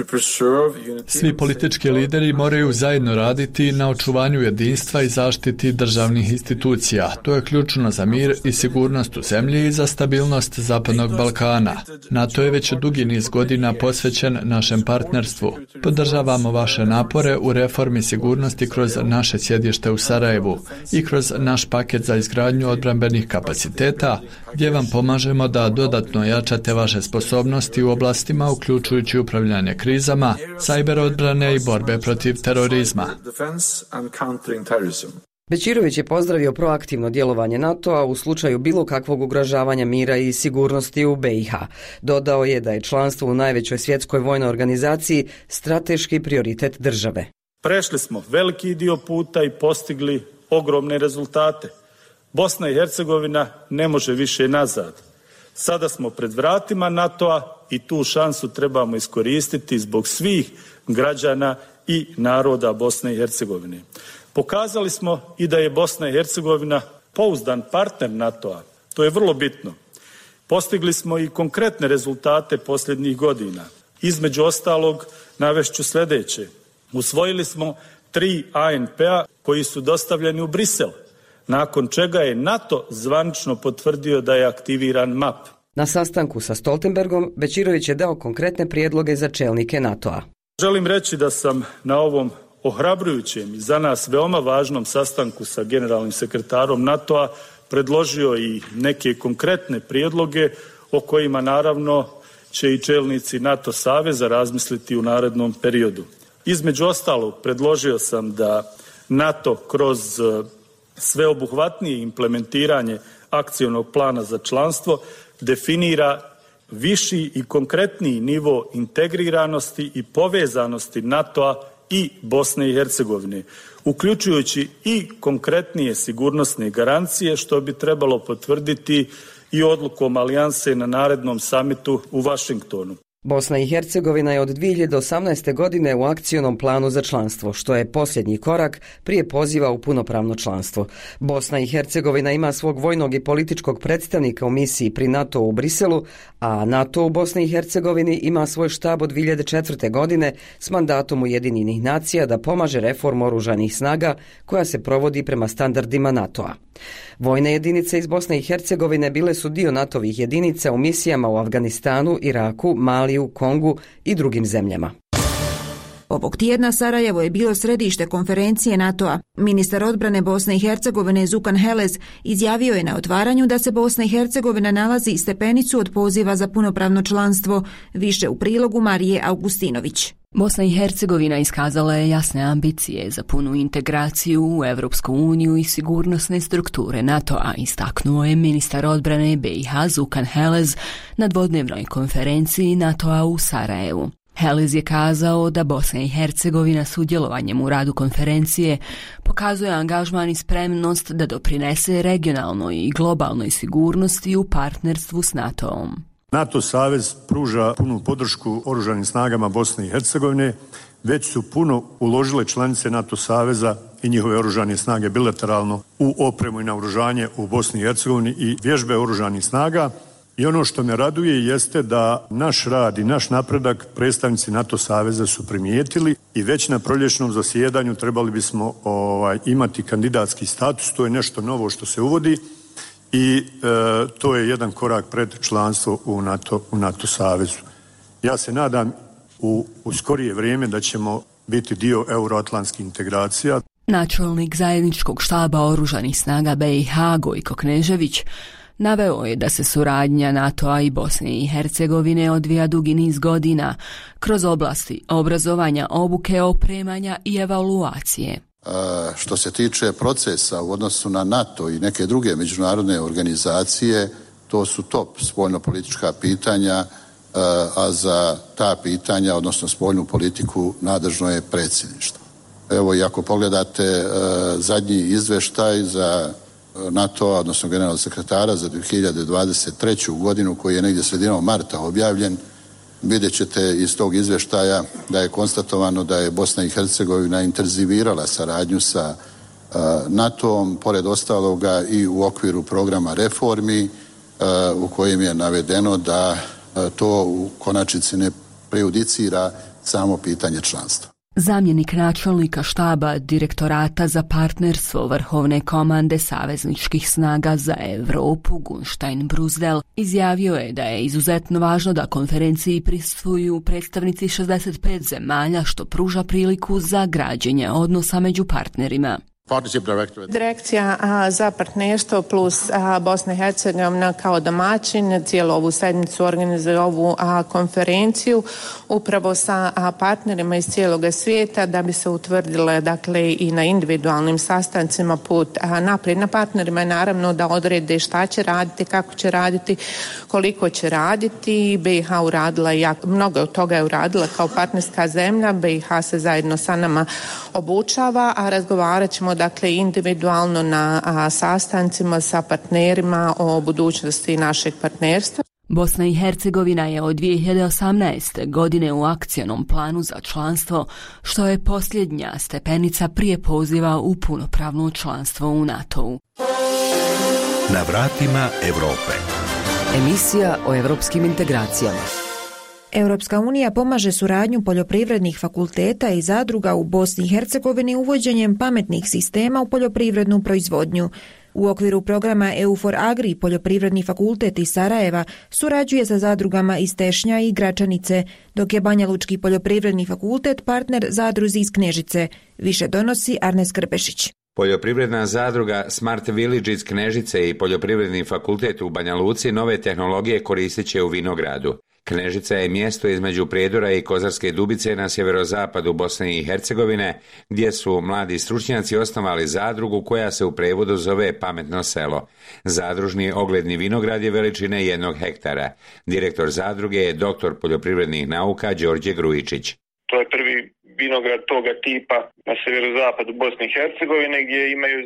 Svi politički lideri moraju zajedno raditi na očuvanju jedinstva i zaštiti državnih institucija. To je ključno za mir i sigurnost u zemlji i za stabilnost Zapadnog Balkana. NATO je već dugi niz godina posvećen našem partnerstvu. Podržavamo vaše napore u reformi sigurnosti kroz naše sjedište u Sarajevu i kroz naš paket za izgradnju odbrambenih kapaciteta, gdje vam pomažemo da dodatno jačate vaše sposobnosti u oblastima uključujući upravljanje krizama, sajber odbrane i borbe protiv terorizma. Bećirović je pozdravio proaktivno djelovanje NATO-a u slučaju bilo kakvog ugrožavanja mira i sigurnosti u BiH. Dodao je da je članstvo u najvećoj svjetskoj vojnoj organizaciji strateški prioritet države. Prešli smo veliki dio puta i postigli ogromne rezultate. Bosna i Hercegovina ne može više nazad. Sada smo pred vratima NATO-a i tu šansu trebamo iskoristiti zbog svih građana i naroda Bosne i Hercegovine. Pokazali smo i da je Bosna i Hercegovina pouzdan partner NATO-a. To je vrlo bitno. Postigli smo i konkretne rezultate posljednjih godina. Između ostalog, navešću sljedeće. Usvojili smo 3 ANP-a koji su dostavljeni u Brisel, nakon čega je NATO zvanično potvrdio da je aktiviran MAP. Na sastanku sa Stoltenbergom Bečirović je dao konkretne prijedloge za čelnike NATO-a. Želim reći da sam na ovom ohrabrujućem i za nas veoma važnom sastanku sa generalnim sekretarom NATO-a predložio i neke konkretne prijedloge o kojima naravno će i čelnici NATO saveza razmisliti u narednom periodu. Između ostalog predložio sam da NATO kroz sveobuhvatnije implementiranje akcionog plana za članstvo definira viši i konkretniji nivo integriranosti i povezanosti NATO-a i Bosne i Hercegovine, uključujući i konkretnije sigurnosne garancije, što bi trebalo potvrditi i odlukom alijanse na narednom samitu u Vašingtonu. Bosna i Hercegovina je od 2018. godine u akcionom planu za članstvo, što je posljednji korak prije poziva u punopravno članstvo. Bosna i Hercegovina ima svog vojnog i političkog predstavnika u misiji pri NATO u Briselu, a NATO u Bosni i Hercegovini ima svoj štab od 2004. godine s mandatom Ujedinjenih nacija da pomaže reformu oružanih snaga koja se provodi prema standardima NATO-a. Vojne jedinice iz Bosne i Hercegovine bile su dio NATO-vih jedinica u misijama u Afganistanu, Iraku, Maliju, Kongu i drugim zemljama. Ovog tjedna Sarajevo je bilo središte konferencije NATO-a. Ministar odbrane Bosne i Hercegovine Zukan Helez izjavio je na otvaranju da se Bosna i Hercegovina nalazi stepenicu od poziva za punopravno članstvo, više u prilogu Marije Augustinović. Bosna i Hercegovina iskazala je jasne ambicije za punu integraciju u Evropsku uniju i sigurnosne strukture NATO-a, istaknuo je ministar odbrane BiH Zukan Helez na dvodnevnoj konferenciji NATO-a u Sarajevu. Helez je kazao da Bosna i Hercegovina sudjelovanjem u radu konferencije pokazuje angažman i spremnost da doprinese regionalnoj i globalnoj sigurnosti u partnerstvu s NATO-om. NATO savez pruža punu podršku oružanim snagama Bosne i Hercegovine, već su puno uložile članice NATO saveza i njihove oružane snage bilateralno u opremu i naoružanje u Bosni i Hercegovini i vježbe oružanih snaga. I ono što me raduje jeste da naš rad i naš napredak predstavnici NATO saveza su primijetili i već na proljećnom zasjedanju trebali bismo imati kandidatski status. To je nešto novo što se uvodi i to je jedan korak pred članstvo u NATO savezu. Ja se nadam u skorije vrijeme da ćemo biti dio euroatlantskih integracija. Načelnik zajedničkog štaba oružanih snaga BiH Gojko Knežević naveo je da se suradnja NATO-a i Bosne i Hercegovine odvija dugi niz godina kroz oblasti obrazovanja, obuke, opremanja i evaluacije. Što se tiče procesa u odnosu na NATO i neke druge međunarodne organizacije, to su top spoljnopolitička pitanja, a za ta pitanja, odnosno spoljnu politiku, nadležno je predsjedništvo. Evo, i ako pogledate zadnji izveštaj za NATO, odnosno generalnog sekretara za 2023. godinu, koji je negdje sredinom marta objavljen, vidjet ćete iz tog izvještaja da je konstatovano da je Bosna i Hercegovina intenzivirala saradnju sa NATO-om, pored ostaloga i u okviru programa reformi u kojem je navedeno da to u konačnici ne prejudicira samo pitanje članstva. Zamjenik načelnika štaba Direktorata za partnerstvo Vrhovne komande savezničkih snaga za Europu Gunštajn Bruzdel izjavio je da je izuzetno važno da konferenciji prisustvuju predstavnici 65 zemalja, što pruža priliku za građenje odnosa među partnerima. Direkcija za partnerstvo plus Bosna i Hercegovina kao domaćin cijelu ovu sedmicu organizuje ovu konferenciju upravo sa partnerima iz cijelog svijeta da bi se utvrdile, dakle, i na individualnim sastancima put naprijed. Na partnerima je naravno da odrede šta će raditi, kako će raditi, koliko će raditi. BiH uradila mnogo od toga je uradila kao partnerska zemlja. BiH se zajedno sa nama obučava, a razgovarat ćemo dakle individualno na sastancima sa partnerima o budućnosti našeg partnerstva. Bosna i Hercegovina je od 2018. godine u akcionom planu za članstvo, što je posljednja stepenica prije poziva u punopravno članstvo u NATO-u. Na vratima Europe. Emisija o evropskim integracijama. Europska unija pomaže suradnju poljoprivrednih fakulteta i zadruga u Bosni i Hercegovini uvođenjem pametnih sistema u poljoprivrednu proizvodnju. U okviru programa EU4 Agri Poljoprivredni fakultet iz Sarajeva surađuje sa zadrugama iz Tešnja i Gračanice, dok je Banjalučki poljoprivredni fakultet partner zadruzi iz Knežice. Više donosi Arnes Krpešić. Poljoprivredna zadruga Smart Village iz Knežice i Poljoprivredni fakultet u Banja Luci nove tehnologije koristit će u vinogradu. Knežica je mjesto između Prijedora i Kozarske Dubice na sjeverozapadu Bosne i Hercegovine, gdje su mladi stručnjaci osnovali zadrugu koja se u prevodu zove Pametno selo. Zadružni ogledni vinograd je veličine 1 hektara. Direktor zadruge je doktor poljoprivrednih nauka Đorđe Grujičić. To je prvi vinograd toga tipa na sjeverozapadu Bosne i Hercegovine gdje imaju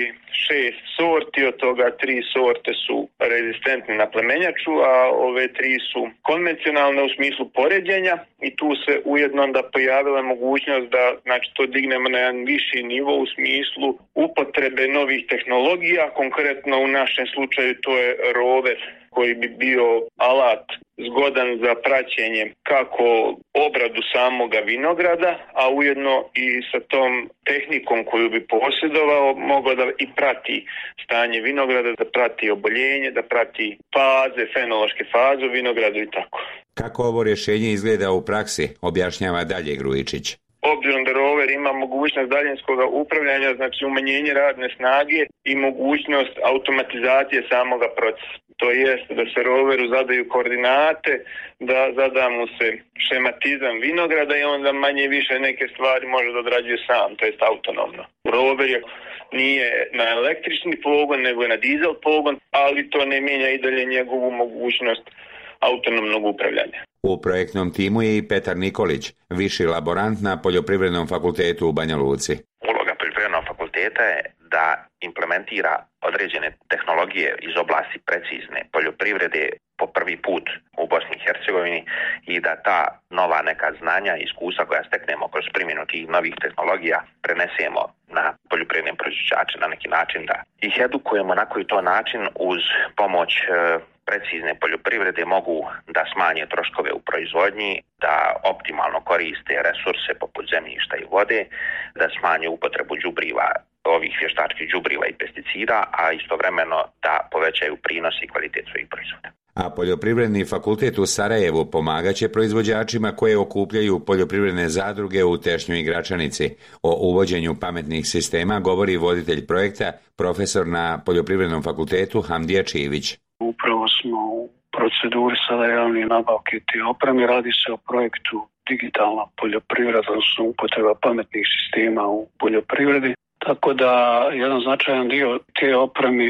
6 sorti, od toga 3 sorte su rezistentne na plemenjaču, a ove 3 su konvencionalne u smislu poređenja i tu se ujedno onda pojavila mogućnost da to dignemo na jedan viši nivo u smislu upotrebe novih tehnologija, konkretno u našem slučaju to je rover koji bi bio alat zgodan za praćenje kako obradu samoga vinograda, a ujedno i sa tom tehnikom koju bi posjedovao mogao da i prati stanje vinograda, da prati oboljenje, da prati faze, fenološke faze u vinogradu i tako. Kako ovo rješenje izgleda u praksi, objašnjava dalje Grujičić. Obzirom da rover ima mogućnost daljinskog upravljanja, umanjenje radne snage i mogućnost automatizacije samoga procesa. To jest da se roveru zadaju koordinate, da zada mu se šematizam vinograda i onda manje više neke stvari može da odrađuje sam, to jest autonomno. Rover nije na električni pogon, nego je na dizel pogon, ali to ne mijenja i dalje njegovu mogućnost autonomnog upravljanja. U projektnom timu je i Petar Nikolić, viši laborant na Poljoprivrednom fakultetu u Banja Luci. Uloga Poljoprivrednog fakulteta je da implementira određene tehnologije iz oblasti precizne poljoprivrede po prvi put u Bosni i Hercegovini i da ta nova neka znanja i iskustva koja steknemo kroz primjenu tih novih tehnologija prenesemo na poljoprivredne proizvođače na neki način, da ih edukujemo na koji to način uz pomoć precizne poljoprivrede mogu da smanje troškove u proizvodnji, da optimalno koriste resurse poput zemljišta i vode, da smanje upotrebu đubriva, ovih vještačkih đubriva i pesticida, a istovremeno da povećaju prinos i kvalitet svojih proizvoda. A Poljoprivredni fakultet u Sarajevu pomagaće proizvođačima koje okupljaju poljoprivredne zadruge u Tešnju i Gračanici. O uvođenju pametnih sistema govori voditelj projekta, profesor na Poljoprivrednom fakultetu Hamdija Čivić. Upravo smo u proceduri sada javne nabavke te opreme. Radi se o projektu digitalna poljoprivreda, odnosno upotreba pametnih sistema u poljoprivredi. Tako da jedan značajan dio te opreme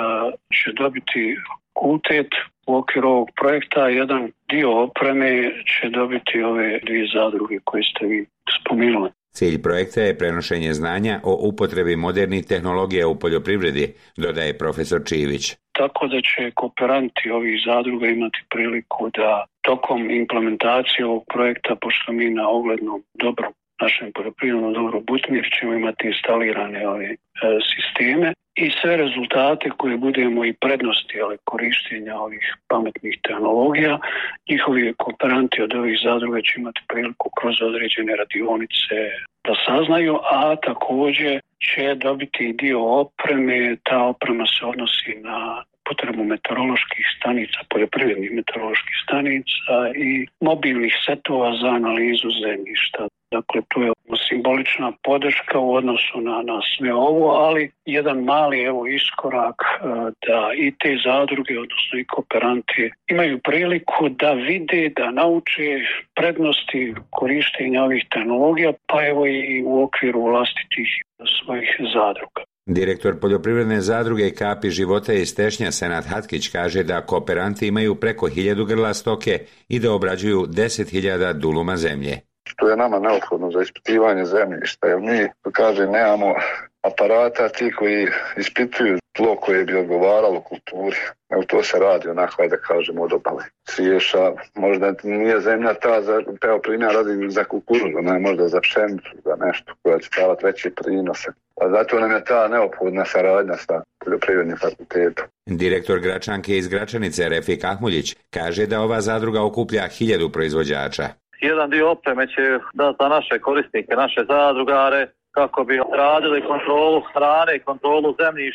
će dobiti fakultet u okviru ovog projekta. Jedan dio opreme će dobiti ove 2 zadruge koje ste vi spomenuli. Cilj projekta je prenošenje znanja o upotrebi modernih tehnologija u poljoprivredi, dodaje profesor Čivić. Tako da će kooperanti ovih zadruga imati priliku da tokom implementacije ovog projekta, pošto mi na oglednom dobrom našem poljoprivrednom dobru Butmir ćemo imati instalirane ove sisteme i sve rezultate koje budemo i prednosti korištenja ovih pametnih tehnologija, njihovi kooperanti od ovih zadruga će imati priliku kroz određene radionice da saznaju, a također će dobiti i dio opreme. Ta oprema se odnosi na potrebu meteoroloških stanica, poljoprivrednih meteoroloških stanica i mobilnih setova za analizu zemljišta. Dakle, tu je simbolična podrška u odnosu na sve ovo, ali jedan mali iskorak da i te zadruge, odnosno i kooperanti, imaju priliku da vide, da nauče prednosti korištenja ovih tehnologija, pa i u okviru vlastitih svojih zadruga. Direktor poljoprivredne zadruge Kapi života iz Tešnja Senad Hatkić kaže da kooperanti imaju preko 1000 grla stoke i da obrađuju 10.000 duluma zemlje. Što je nama neophodno za ispitivanje zemljišta, jer mi, nemamo aparata ti koji ispituju tlo koje bi odgovaralo kulturi. Evo to se radi onako, od obale. Sriješa, možda nije zemlja ta, evo primjer radi za kukuruzu, ne možda za pšenicu, za nešto koja će davati veće prinose. A zato nam je ta neophodna saradnja sa poljoprivrednim fakultetom. Direktor Gračanke iz Gračanice Refik Ahmuljić kaže da ova zadruga okuplja 1000 proizvođača. Jedan dio opreme će dati za naše korisnike, naše zadrugare, kako bi radili kontrolu hrane, kontrolu zemljišta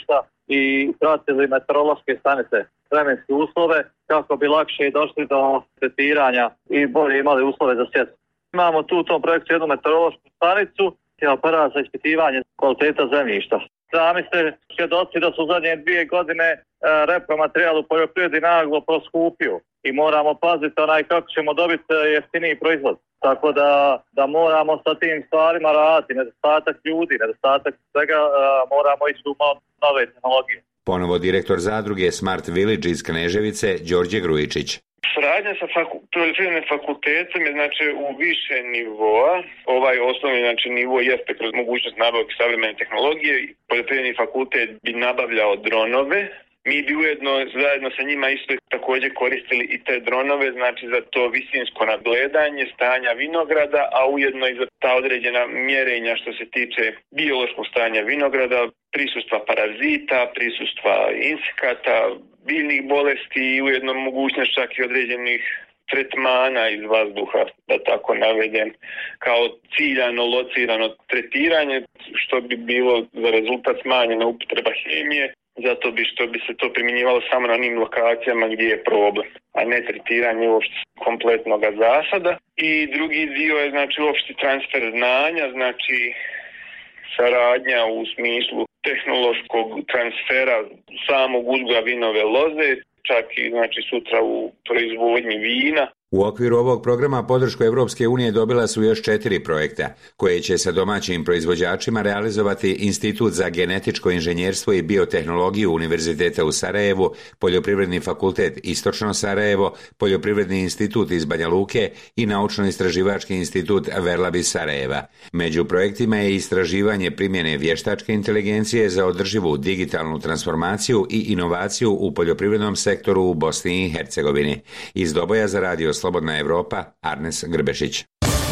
i pratili meteorološke stanice, vremenske uslove, kako bi lakše došli do tretiranja i bolje imali uslove za sjetvu. Imamo tu u tom projektu jednu meteorološku stanicu i aparat za ispitivanje kvaliteta zemljišta. Sami ste svjedoci da su u zadnje 2 godine repromaterijal u poljoprivredi naglo poskupio i moramo paziti kako ćemo dobiti jeftiniji proizvod. Tako da moramo sa tim stvarima raditi, nedostatak ljudi, nedostatak svega, moramo ići u nove tehnologije. Ponovo direktor zadruge Smart Village iz Kneževice, Đorđe Grujičić. Saradnja sa poljoprivrednim fakultetom je u više nivoa. Ovaj osnovni nivo jeste kroz mogućnost nabavke savremene tehnologije. Poljoprivredni fakultet bi nabavljao dronove. Mi bi ujedno zajedno sa njima isto također koristili i te dronove, za to visinsko nadgledanje stanja vinograda, a ujedno i za ta određena mjerenja što se tiče biološkog stanja vinograda, prisustva parazita, prisustva insekata, biljnih bolesti i ujedno mogućnost čak i određenih tretmana iz vazduha, da tako navedem, kao ciljano, locirano tretiranje, što bi bilo za rezultat smanjena upotreba hemije, zato što bi se to primjenjivalo samo na onim lokacijama gdje je problem, a ne tretiranje uopšte kompletnog zasada. I drugi dio je opšti transfer znanja, saradnja u smislu tehnološkog transfera samog uzgoja vinove loze, čak i sutra u proizvodnji vina. U okviru ovog programa podršku Evropske unije dobila su još 4 projekta, koje će sa domaćim proizvođačima realizovati Institut za genetičko inženjerstvo i biotehnologiju Univerziteta u Sarajevu, Poljoprivredni fakultet Istočno Sarajevo, Poljoprivredni institut iz Banja Luke i Naučno-istraživački institut Verlab iz Sarajeva. Među projektima je istraživanje primjene vještačke inteligencije za održivu digitalnu transformaciju i inovaciju u poljoprivrednom sektoru u Bosni i Hercegovini. Iz Doboja za Radio Slobodna Evropa, Arnes Grbešić.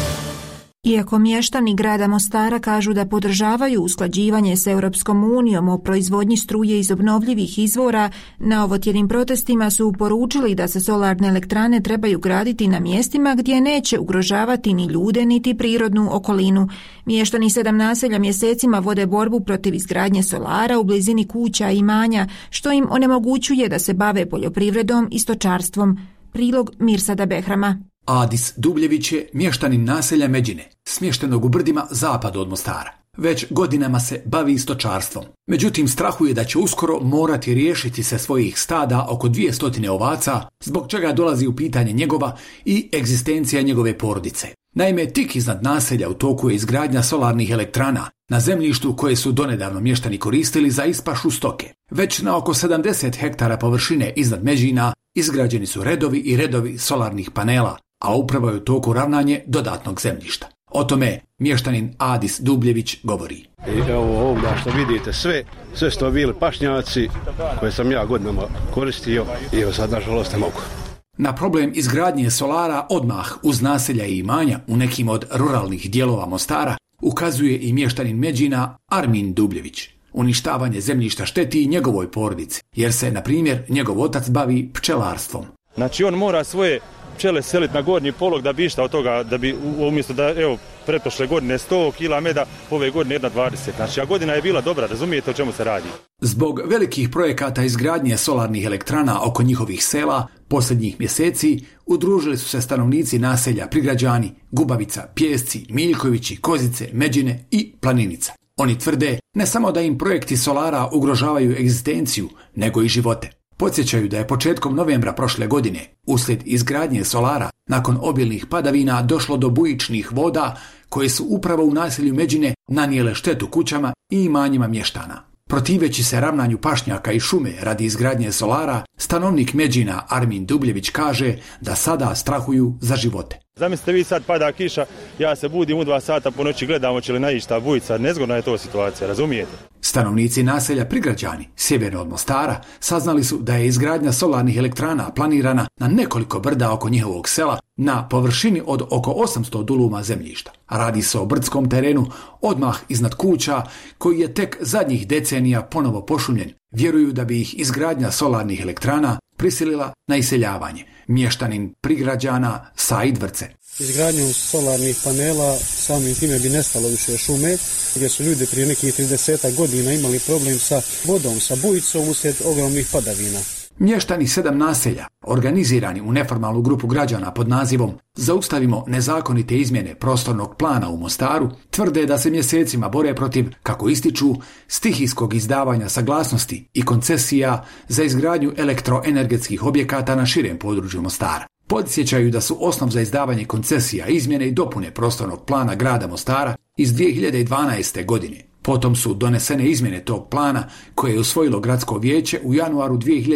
Iako mještani grada Mostara kažu da podržavaju usklađivanje s Europskom unijom o proizvodnji struje iz obnovljivih izvora, na ovotjednim protestima su poručili da se solarne elektrane trebaju graditi na mjestima gdje neće ugrožavati ni ljude niti prirodnu okolinu. Mještani 7 naselja mjesecima vode borbu protiv izgradnje solara u blizini kuća i imanja, što im onemogućuje da se bave poljoprivredom i stočarstvom. Prilog Mirsada Behrama. Adis Dubljević je mještanin naselja Međine, smještenog u brdima zapadu od Mostara. Već godinama se bavi stočarstvom. Međutim, strahuje da će uskoro morati riješiti se svojih stada oko 200 ovaca, zbog čega dolazi u pitanje njegova i egzistencija njegove porodice. Naime, tik iznad naselja u toku je izgradnja solarnih elektrana na zemljištu koje su donedavno mještani koristili za ispašu stoke. Već na oko 70 hektara površine iznad Međina izgrađeni su redovi i redovi solarnih panela, a upravo je u toku ravnanje dodatnog zemljišta. O tome mještanin Adis Dubljević govori. I evo ovdje što vidite, sve su to bili pašnjaci koje sam ja godinama koristio i evo sad nažalost ne mogu. Na problem izgradnje solara odmah uz naselja i imanja u nekim od ruralnih dijelova Mostara ukazuje i mještanin Međina Armin Dubljević. Uništavanje zemljišta šteti i njegovoj porodici, jer se, na primjer, njegov otac bavi pčelarstvom. Znači on mora svoje pčele seliti na gornji polog da bi išta od toga, da bi umjesto da, pretprošle godine 100 kila meda, ove godine 1,20. Znači, a godina je bila dobra, razumijete o čemu se radi. Zbog velikih projekata izgradnje solarnih elektrana oko njihovih sela, posljednjih mjeseci udružili su se stanovnici naselja Prigrađani, Gubavica, Pjesci, Miljkovići, Kozice, Međine i Planinica. Oni tvrde ne samo da im projekti solara ugrožavaju egzistenciju, nego i živote. Podsjećaju da je početkom novembra prošle godine, uslijed izgradnje solara, nakon obilnih padavina došlo do bujičnih voda koje su upravo u naselju Međine nanijele štetu kućama i imanjima mještana. Protiveći se ravnanju pašnjaka i šume radi izgradnje solara, stanovnik Međina Armin Dubljević kaže da sada strahuju za živote. Zamislite vi sad pada kiša, ja se budim u 2 sata po noći, gledamo će li naići ta bujica, nezgodna je to situacija, razumijete? Stanovnici naselja Prigrađani, sjeverno od Mostara, saznali su da je izgradnja solarnih elektrana planirana na nekoliko brda oko njihovog sela na površini od oko 800 duluma zemljišta. Radi se o brdskom terenu odmah iznad kuća koji je tek zadnjih decenija ponovo pošumljen. Vjeruju da bi ih izgradnja solarnih elektrana prisilila na iseljavanje. Mještanin Prigrađana Said Vrce. Izgradnjom solarnih panela samim time bi nestalo više šume, gdje su ljudi prije nekih 30 godina imali problem sa vodom, sa bujicom uslijed ogromnih padavina. Mještani 7 naselja, organizirani u neformalnu grupu građana pod nazivom Zaustavimo nezakonite izmjene prostornog plana u Mostaru, tvrde da se mjesecima bore protiv, kako ističu, stihijskog izdavanja saglasnosti i koncesija za izgradnju elektroenergetskih objekata na širem području Mostara. Podsjećaju da su osnov za izdavanje koncesija izmjene i dopune prostornog plana grada Mostara iz 2012. godine. Potom su donesene izmjene tog plana koje je usvojilo gradsko vijeće u januaru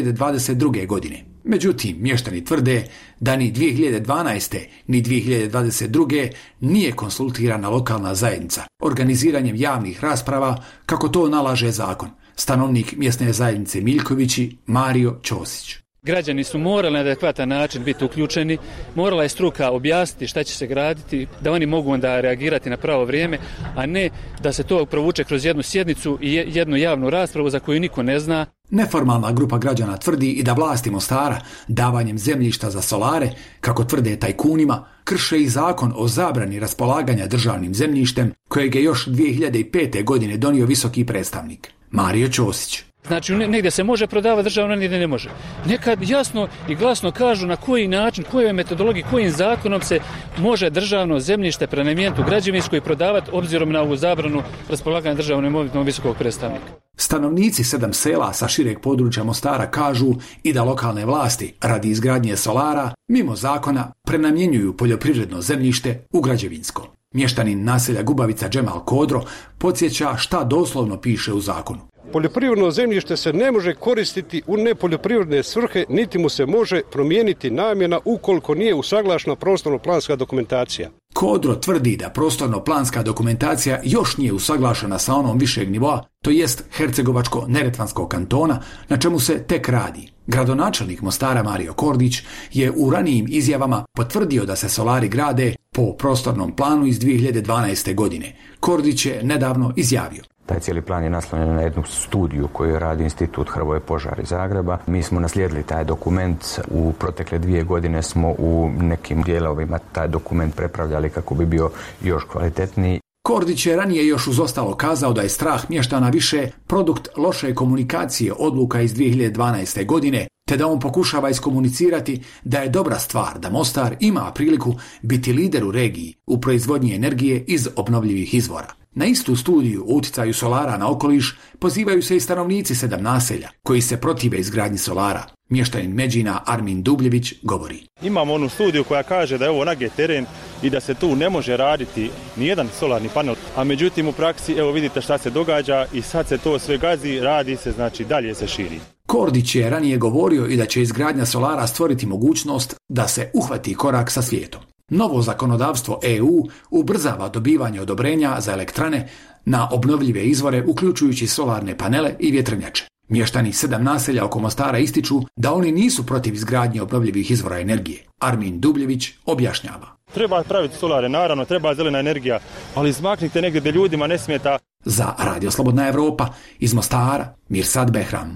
2022. godine. Međutim, mještani tvrde da ni 2012. ni 2022. nije konsultirana lokalna zajednica organiziranjem javnih rasprava kako to nalaže zakon. Stanovnik mjesne zajednice Miljkovići Mario Ćosić. Građani su morali na adekvatan način biti uključeni, morala je struka objasniti šta će se graditi, da oni mogu onda reagirati na pravo vrijeme, a ne da se to provuče kroz jednu sjednicu i jednu javnu raspravu za koju niko ne zna. Neformalna grupa građana tvrdi i da vlasti Mostara davanjem zemljišta za solare, kako tvrde tajkunima, krše i zakon o zabrani raspolaganja državnim zemljištem kojeg je još 2005. godine donio visoki predstavnik Mario Ćosić. Znači, negdje se može prodavati državno, negdje ne može. Nekad jasno i glasno kažu na koji način, kojoj metodologiji, kojim zakonom se može državno zemljište prenamijeniti u građevinsko i prodavati obzirom na ovu zabranu raspolaganja državnom imovinom visokog predstavnika. Stanovnici 7 sela sa šireg područja Mostara kažu i da lokalne vlasti radi izgradnje solara mimo zakona prenamjenjuju poljoprivredno zemljište u građevinsko. Mještanin naselja Gubavica Džemal Kodro podsjeća šta doslovno piše u zakonu. Poljoprivredno zemljište se ne može koristiti u nepoljoprivredne svrhe, niti mu se može promijeniti namjena ukoliko nije usaglašena prostorno-planska dokumentacija. Kodro tvrdi da prostorno-planska dokumentacija još nije usaglašena sa onom višeg nivoa, to jest Hercegovačko-Neretvanskog kantona, na čemu se tek radi. Gradonačelnik Mostara Mario Kordić je u ranijim izjavama potvrdio da se solari grade po prostornom planu iz 2012. godine. Kordić je nedavno izjavio: taj cijeli plan je naslonjen na jednu studiju koju radi Institut Hrvoje Požar iz Zagreba. Mi smo naslijedili taj dokument. U protekle 2 godine smo u nekim dijelovima taj dokument prepravljali kako bi bio još kvalitetniji. Kordić je ranije još uz ostalo kazao da je strah mještana više produkt loše komunikacije odluka iz 2012. godine, te da on pokušava iskomunicirati da je dobra stvar da Mostar ima priliku biti lider u regiji u proizvodnji energije iz obnovljivih izvora. Na istu studiju o utjecaju solara na okoliš pozivaju se i stanovnici 7 naselja koji se protive izgradnji solara. Mještanin Međina Armin Dubljević govori: imamo onu studiju koja kaže da je ovo nage teren i da se tu ne može raditi nijedan solarni panel, a međutim u praksi evo vidite šta se događa i sad se to sve gazi, radi se, znači dalje se širi. Kordić je ranije govorio i da će izgradnja solara stvoriti mogućnost da se uhvati korak sa svijetom. Novo zakonodavstvo EU ubrzava dobivanje odobrenja za elektrane na obnovljive izvore, uključujući solarne panele i vjetrenjače. Mještani 7 naselja oko Mostara ističu da oni nisu protiv izgradnje obnovljivih izvora energije. Armin Dubljević objašnjava: treba praviti solare, naravno, treba zelena energija, ali izmaknite negdje gdje ljudima ne smeta. Za Radio Slobodna Evropa iz Mostara, Mirsad Behram.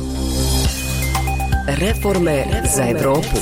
Reforme za Evropu.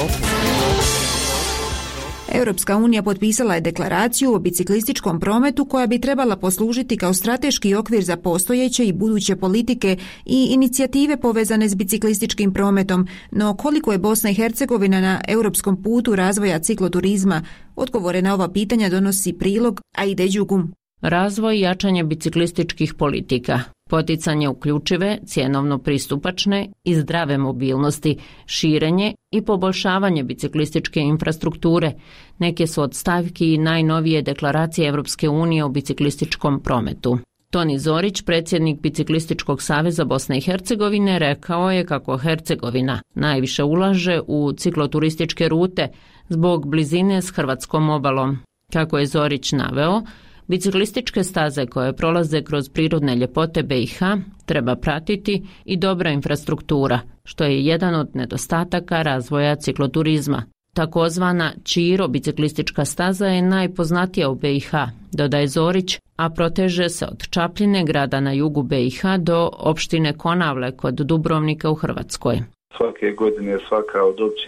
Europska unija potpisala je deklaraciju o biciklističkom prometu koja bi trebala poslužiti kao strateški okvir za postojeće i buduće politike i inicijative povezane s biciklističkim prometom, no koliko je Bosna i Hercegovina na europskom putu razvoja cikloturizma? Odgovore na ova pitanja donosi prilog Aide Đugum. Razvoj i jačanje biciklističkih politika, poticanje uključive, cjenovno pristupačne i zdrave mobilnosti, širenje i poboljšavanje biciklističke infrastrukture, neke su od stavki najnovije deklaracije Europske unije o biciklističkom prometu. Toni Zorić, predsjednik Biciklističkog saveza Bosne i Hercegovine, rekao je kako Hercegovina najviše ulaže u cikloturističke rute zbog blizine s hrvatskom obalom. Kako je Zorić naveo, biciklističke staze koje prolaze kroz prirodne ljepote BiH treba pratiti i dobra infrastruktura, što je jedan od nedostataka razvoja cikloturizma. Takozvana Čiro biciklistička staza je najpoznatija u BiH, dodaje Zorić, a proteže se od Čapljine, grada na jugu BiH, do opštine Konavle kod Dubrovnika u Hrvatskoj. Svake godine svaka od općina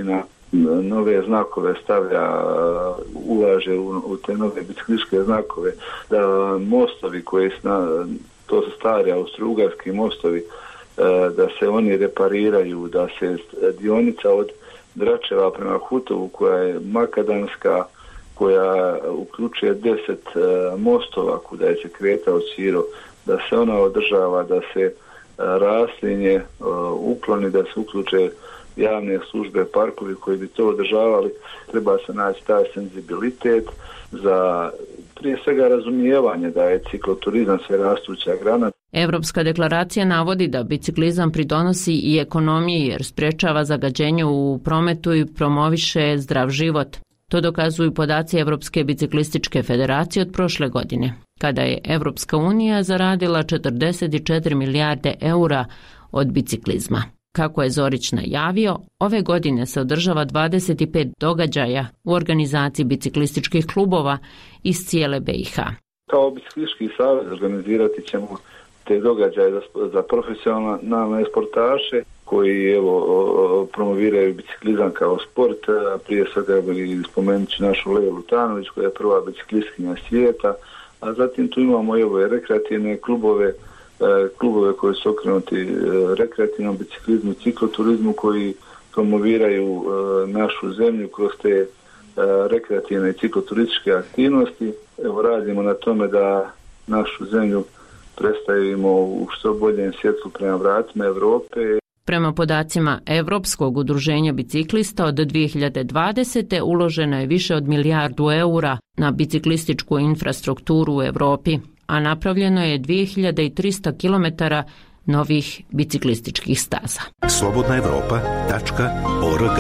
nove znakove stavlja, ulaže u te nove biciklističke znakove, da mostovi koji to su stari austrougarski mostovi, da se oni repariraju, da se dionica od Dračeva prema Hutovu koja je makadamska, koja uključuje 10 mostova kuda je se kretao Ćiro, da se ona održava, da se raslinje ukloni, da se uključe javne službe, parkovi koji bi to održavali. Treba se naći taj senzibilitet za prije svega razumijevanje da je cikloturizam sve rastuća grana. Evropska deklaracija navodi da biciklizam pridonosi i ekonomiji jer sprečava zagađenje u prometu i promoviše zdrav život. To dokazuju podaci Evropske biciklističke federacije od prošle godine, kada je Evropska unija zaradila 44 milijarde eura od biciklizma. Kako je Zorić najavio, ove godine se održava 25 događaja u organizaciji biciklističkih klubova iz cijele BiH. Kao biciklistički savez organizirati ćemo te događaje za profesionalne sportaše koji promoviraju biciklizam kao sport. Prije svega spomenut ću našu Leju Lutanović koja je prva biciklistkinja svijeta, a zatim tu imamo rekreativne klubove koji su okrenuti rekreativnom biciklizmu i cikloturizmu koji promoviraju našu zemlju kroz te rekreativne i cikloturističke aktivnosti. Radimo na tome da našu zemlju predstavimo u što boljem svjetlu prema vratima Europe. Prema podacima Evropskog udruženja biciklista od 2020. uloženo je više od milijardu eura na biciklističku infrastrukturu u Europi, a napravljeno je 2300 km novih biciklističkih staza. slobodnaevropa.org.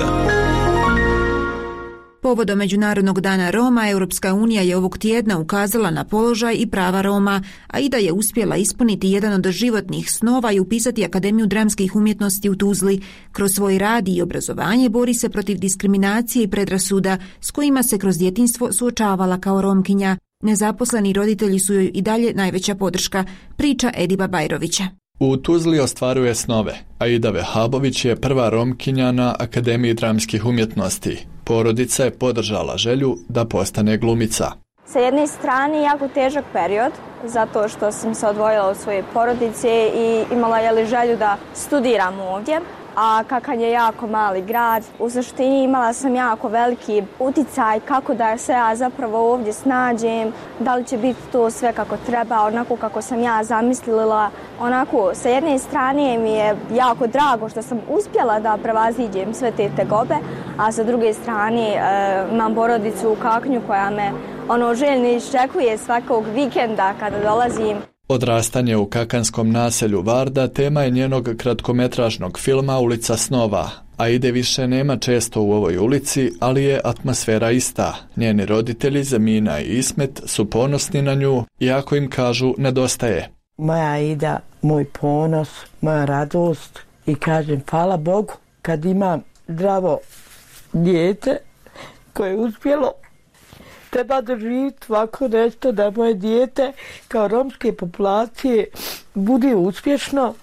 Povodom Međunarodnog dana Roma, Europska unija je ovog tjedna ukazala na položaj i prava Roma, a i da je uspjela ispuniti jedan od životnih snova i upisati Akademiju dramskih umjetnosti u Tuzli. Kroz svoj rad i obrazovanje bori se protiv diskriminacije i predrasuda s kojima se kroz djetinjstvo suočavala kao Romkinja. Nezaposleni roditelji su joj i dalje najveća podrška, priča Ediba Bajrovića. U Tuzli ostvaruje snove. Aida Vehabović je prva Romkinja na Akademiji dramskih umjetnosti. Porodica je podržala želju da postane glumica. Sa jedne strane jako težak period, zato što sam se odvojila od svoje porodice i imala želju da studiram ovdje. A Kakanj je jako mali grad, u suštini imala sam jako veliki uticaj kako da se ja zapravo ovdje snađem, da li će biti to sve kako treba, onako kako sam ja zamislila. Onako, sa jedne strane mi je jako drago što sam uspjela da prevaziđem sve te tegobe, a sa druge strane imam porodicu u Kaknju koja me željno iščekuje svakog vikenda kada dolazim. Odrastanje u kakanskom naselju Varda tema je njenog kratkometražnog filma Ulica snova. Aide više nema često u ovoj ulici, ali je atmosfera ista. Njeni roditelji Zemina i Ismet su ponosni na nju, iako im kažu nedostaje. Moja Aida, moj ponos, moja radost i kažem hvala Bogu kad imam zdravo dijete koje je uspjelo. Treba doživjeti ovako nešto da moje dijete kao romske populacije bude uspješno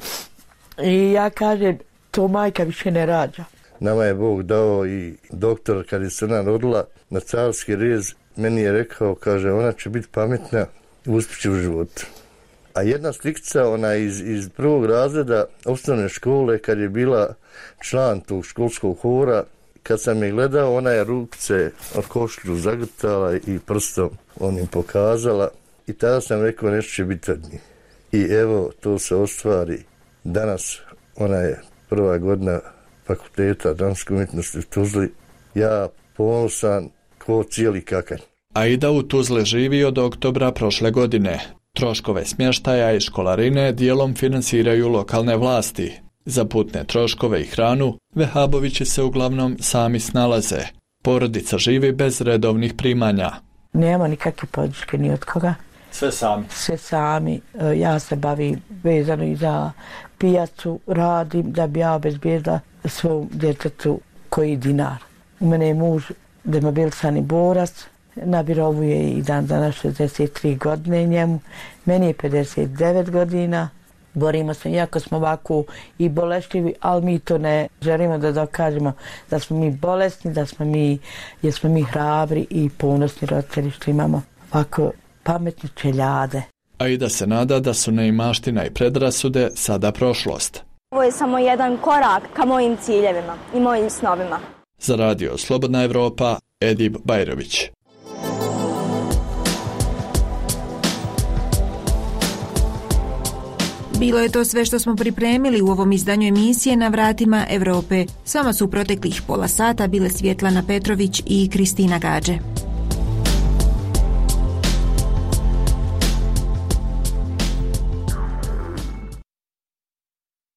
i ja kažem to majka više ne rađa. Nama je Bog dao i doktor kad je se ona rodila na carski rez, meni je rekao, kaže ona će biti pametna i uspjeće u životu. A jedna slikica ona iz prvog razreda osnovne škole kad je bila član tog školskog hora, kad sam je gledao, ona je rukice od košlju zagrtala i prstom onim pokazala i tada sam rekao nešto će biti od njih. I evo, to se ostvari. Danas ona je prva godina fakulteta dramske umjetnosti u Tuzli. Ja ponosan ko cijeli Kakanj. Aida u Tuzli živi od oktobra prošle godine. Troškove smještaja i školarine dijelom finansiraju lokalne vlasti. Za putne troškove i hranu Vehabovići se uglavnom sami snalaze. Porodica živi bez redovnih primanja. Nema nikakve podrške ni od koga. Sve sami? Sve sami. Ja se bavim vezano i za pijacu, radim da bi ja obezbijedila svom djetetu koji dinar. U mene je muž demobilisani borac, na birovu je i dan danas 63 godine njemu. Meni je 59 godina. borimo se, iako smo ovako i bolešljivi, ali mi to ne želimo da dokažemo da smo mi bolesni, jer smo mi hrabri i ponosni roditelji što imamo ovako pametne čeljade. A i da se nada da su neimaština i predrasude sada prošlost. Ovo je samo jedan korak ka mojim ciljevima i mojim snovima. Za Radio Slobodna Evropa, Edip Bajrović. Bilo je to sve što smo pripremili u ovom izdanju emisije Na vratima Evrope. S vama su u proteklih pola sata bile Svjetlana Petrović i Kristina Gađe.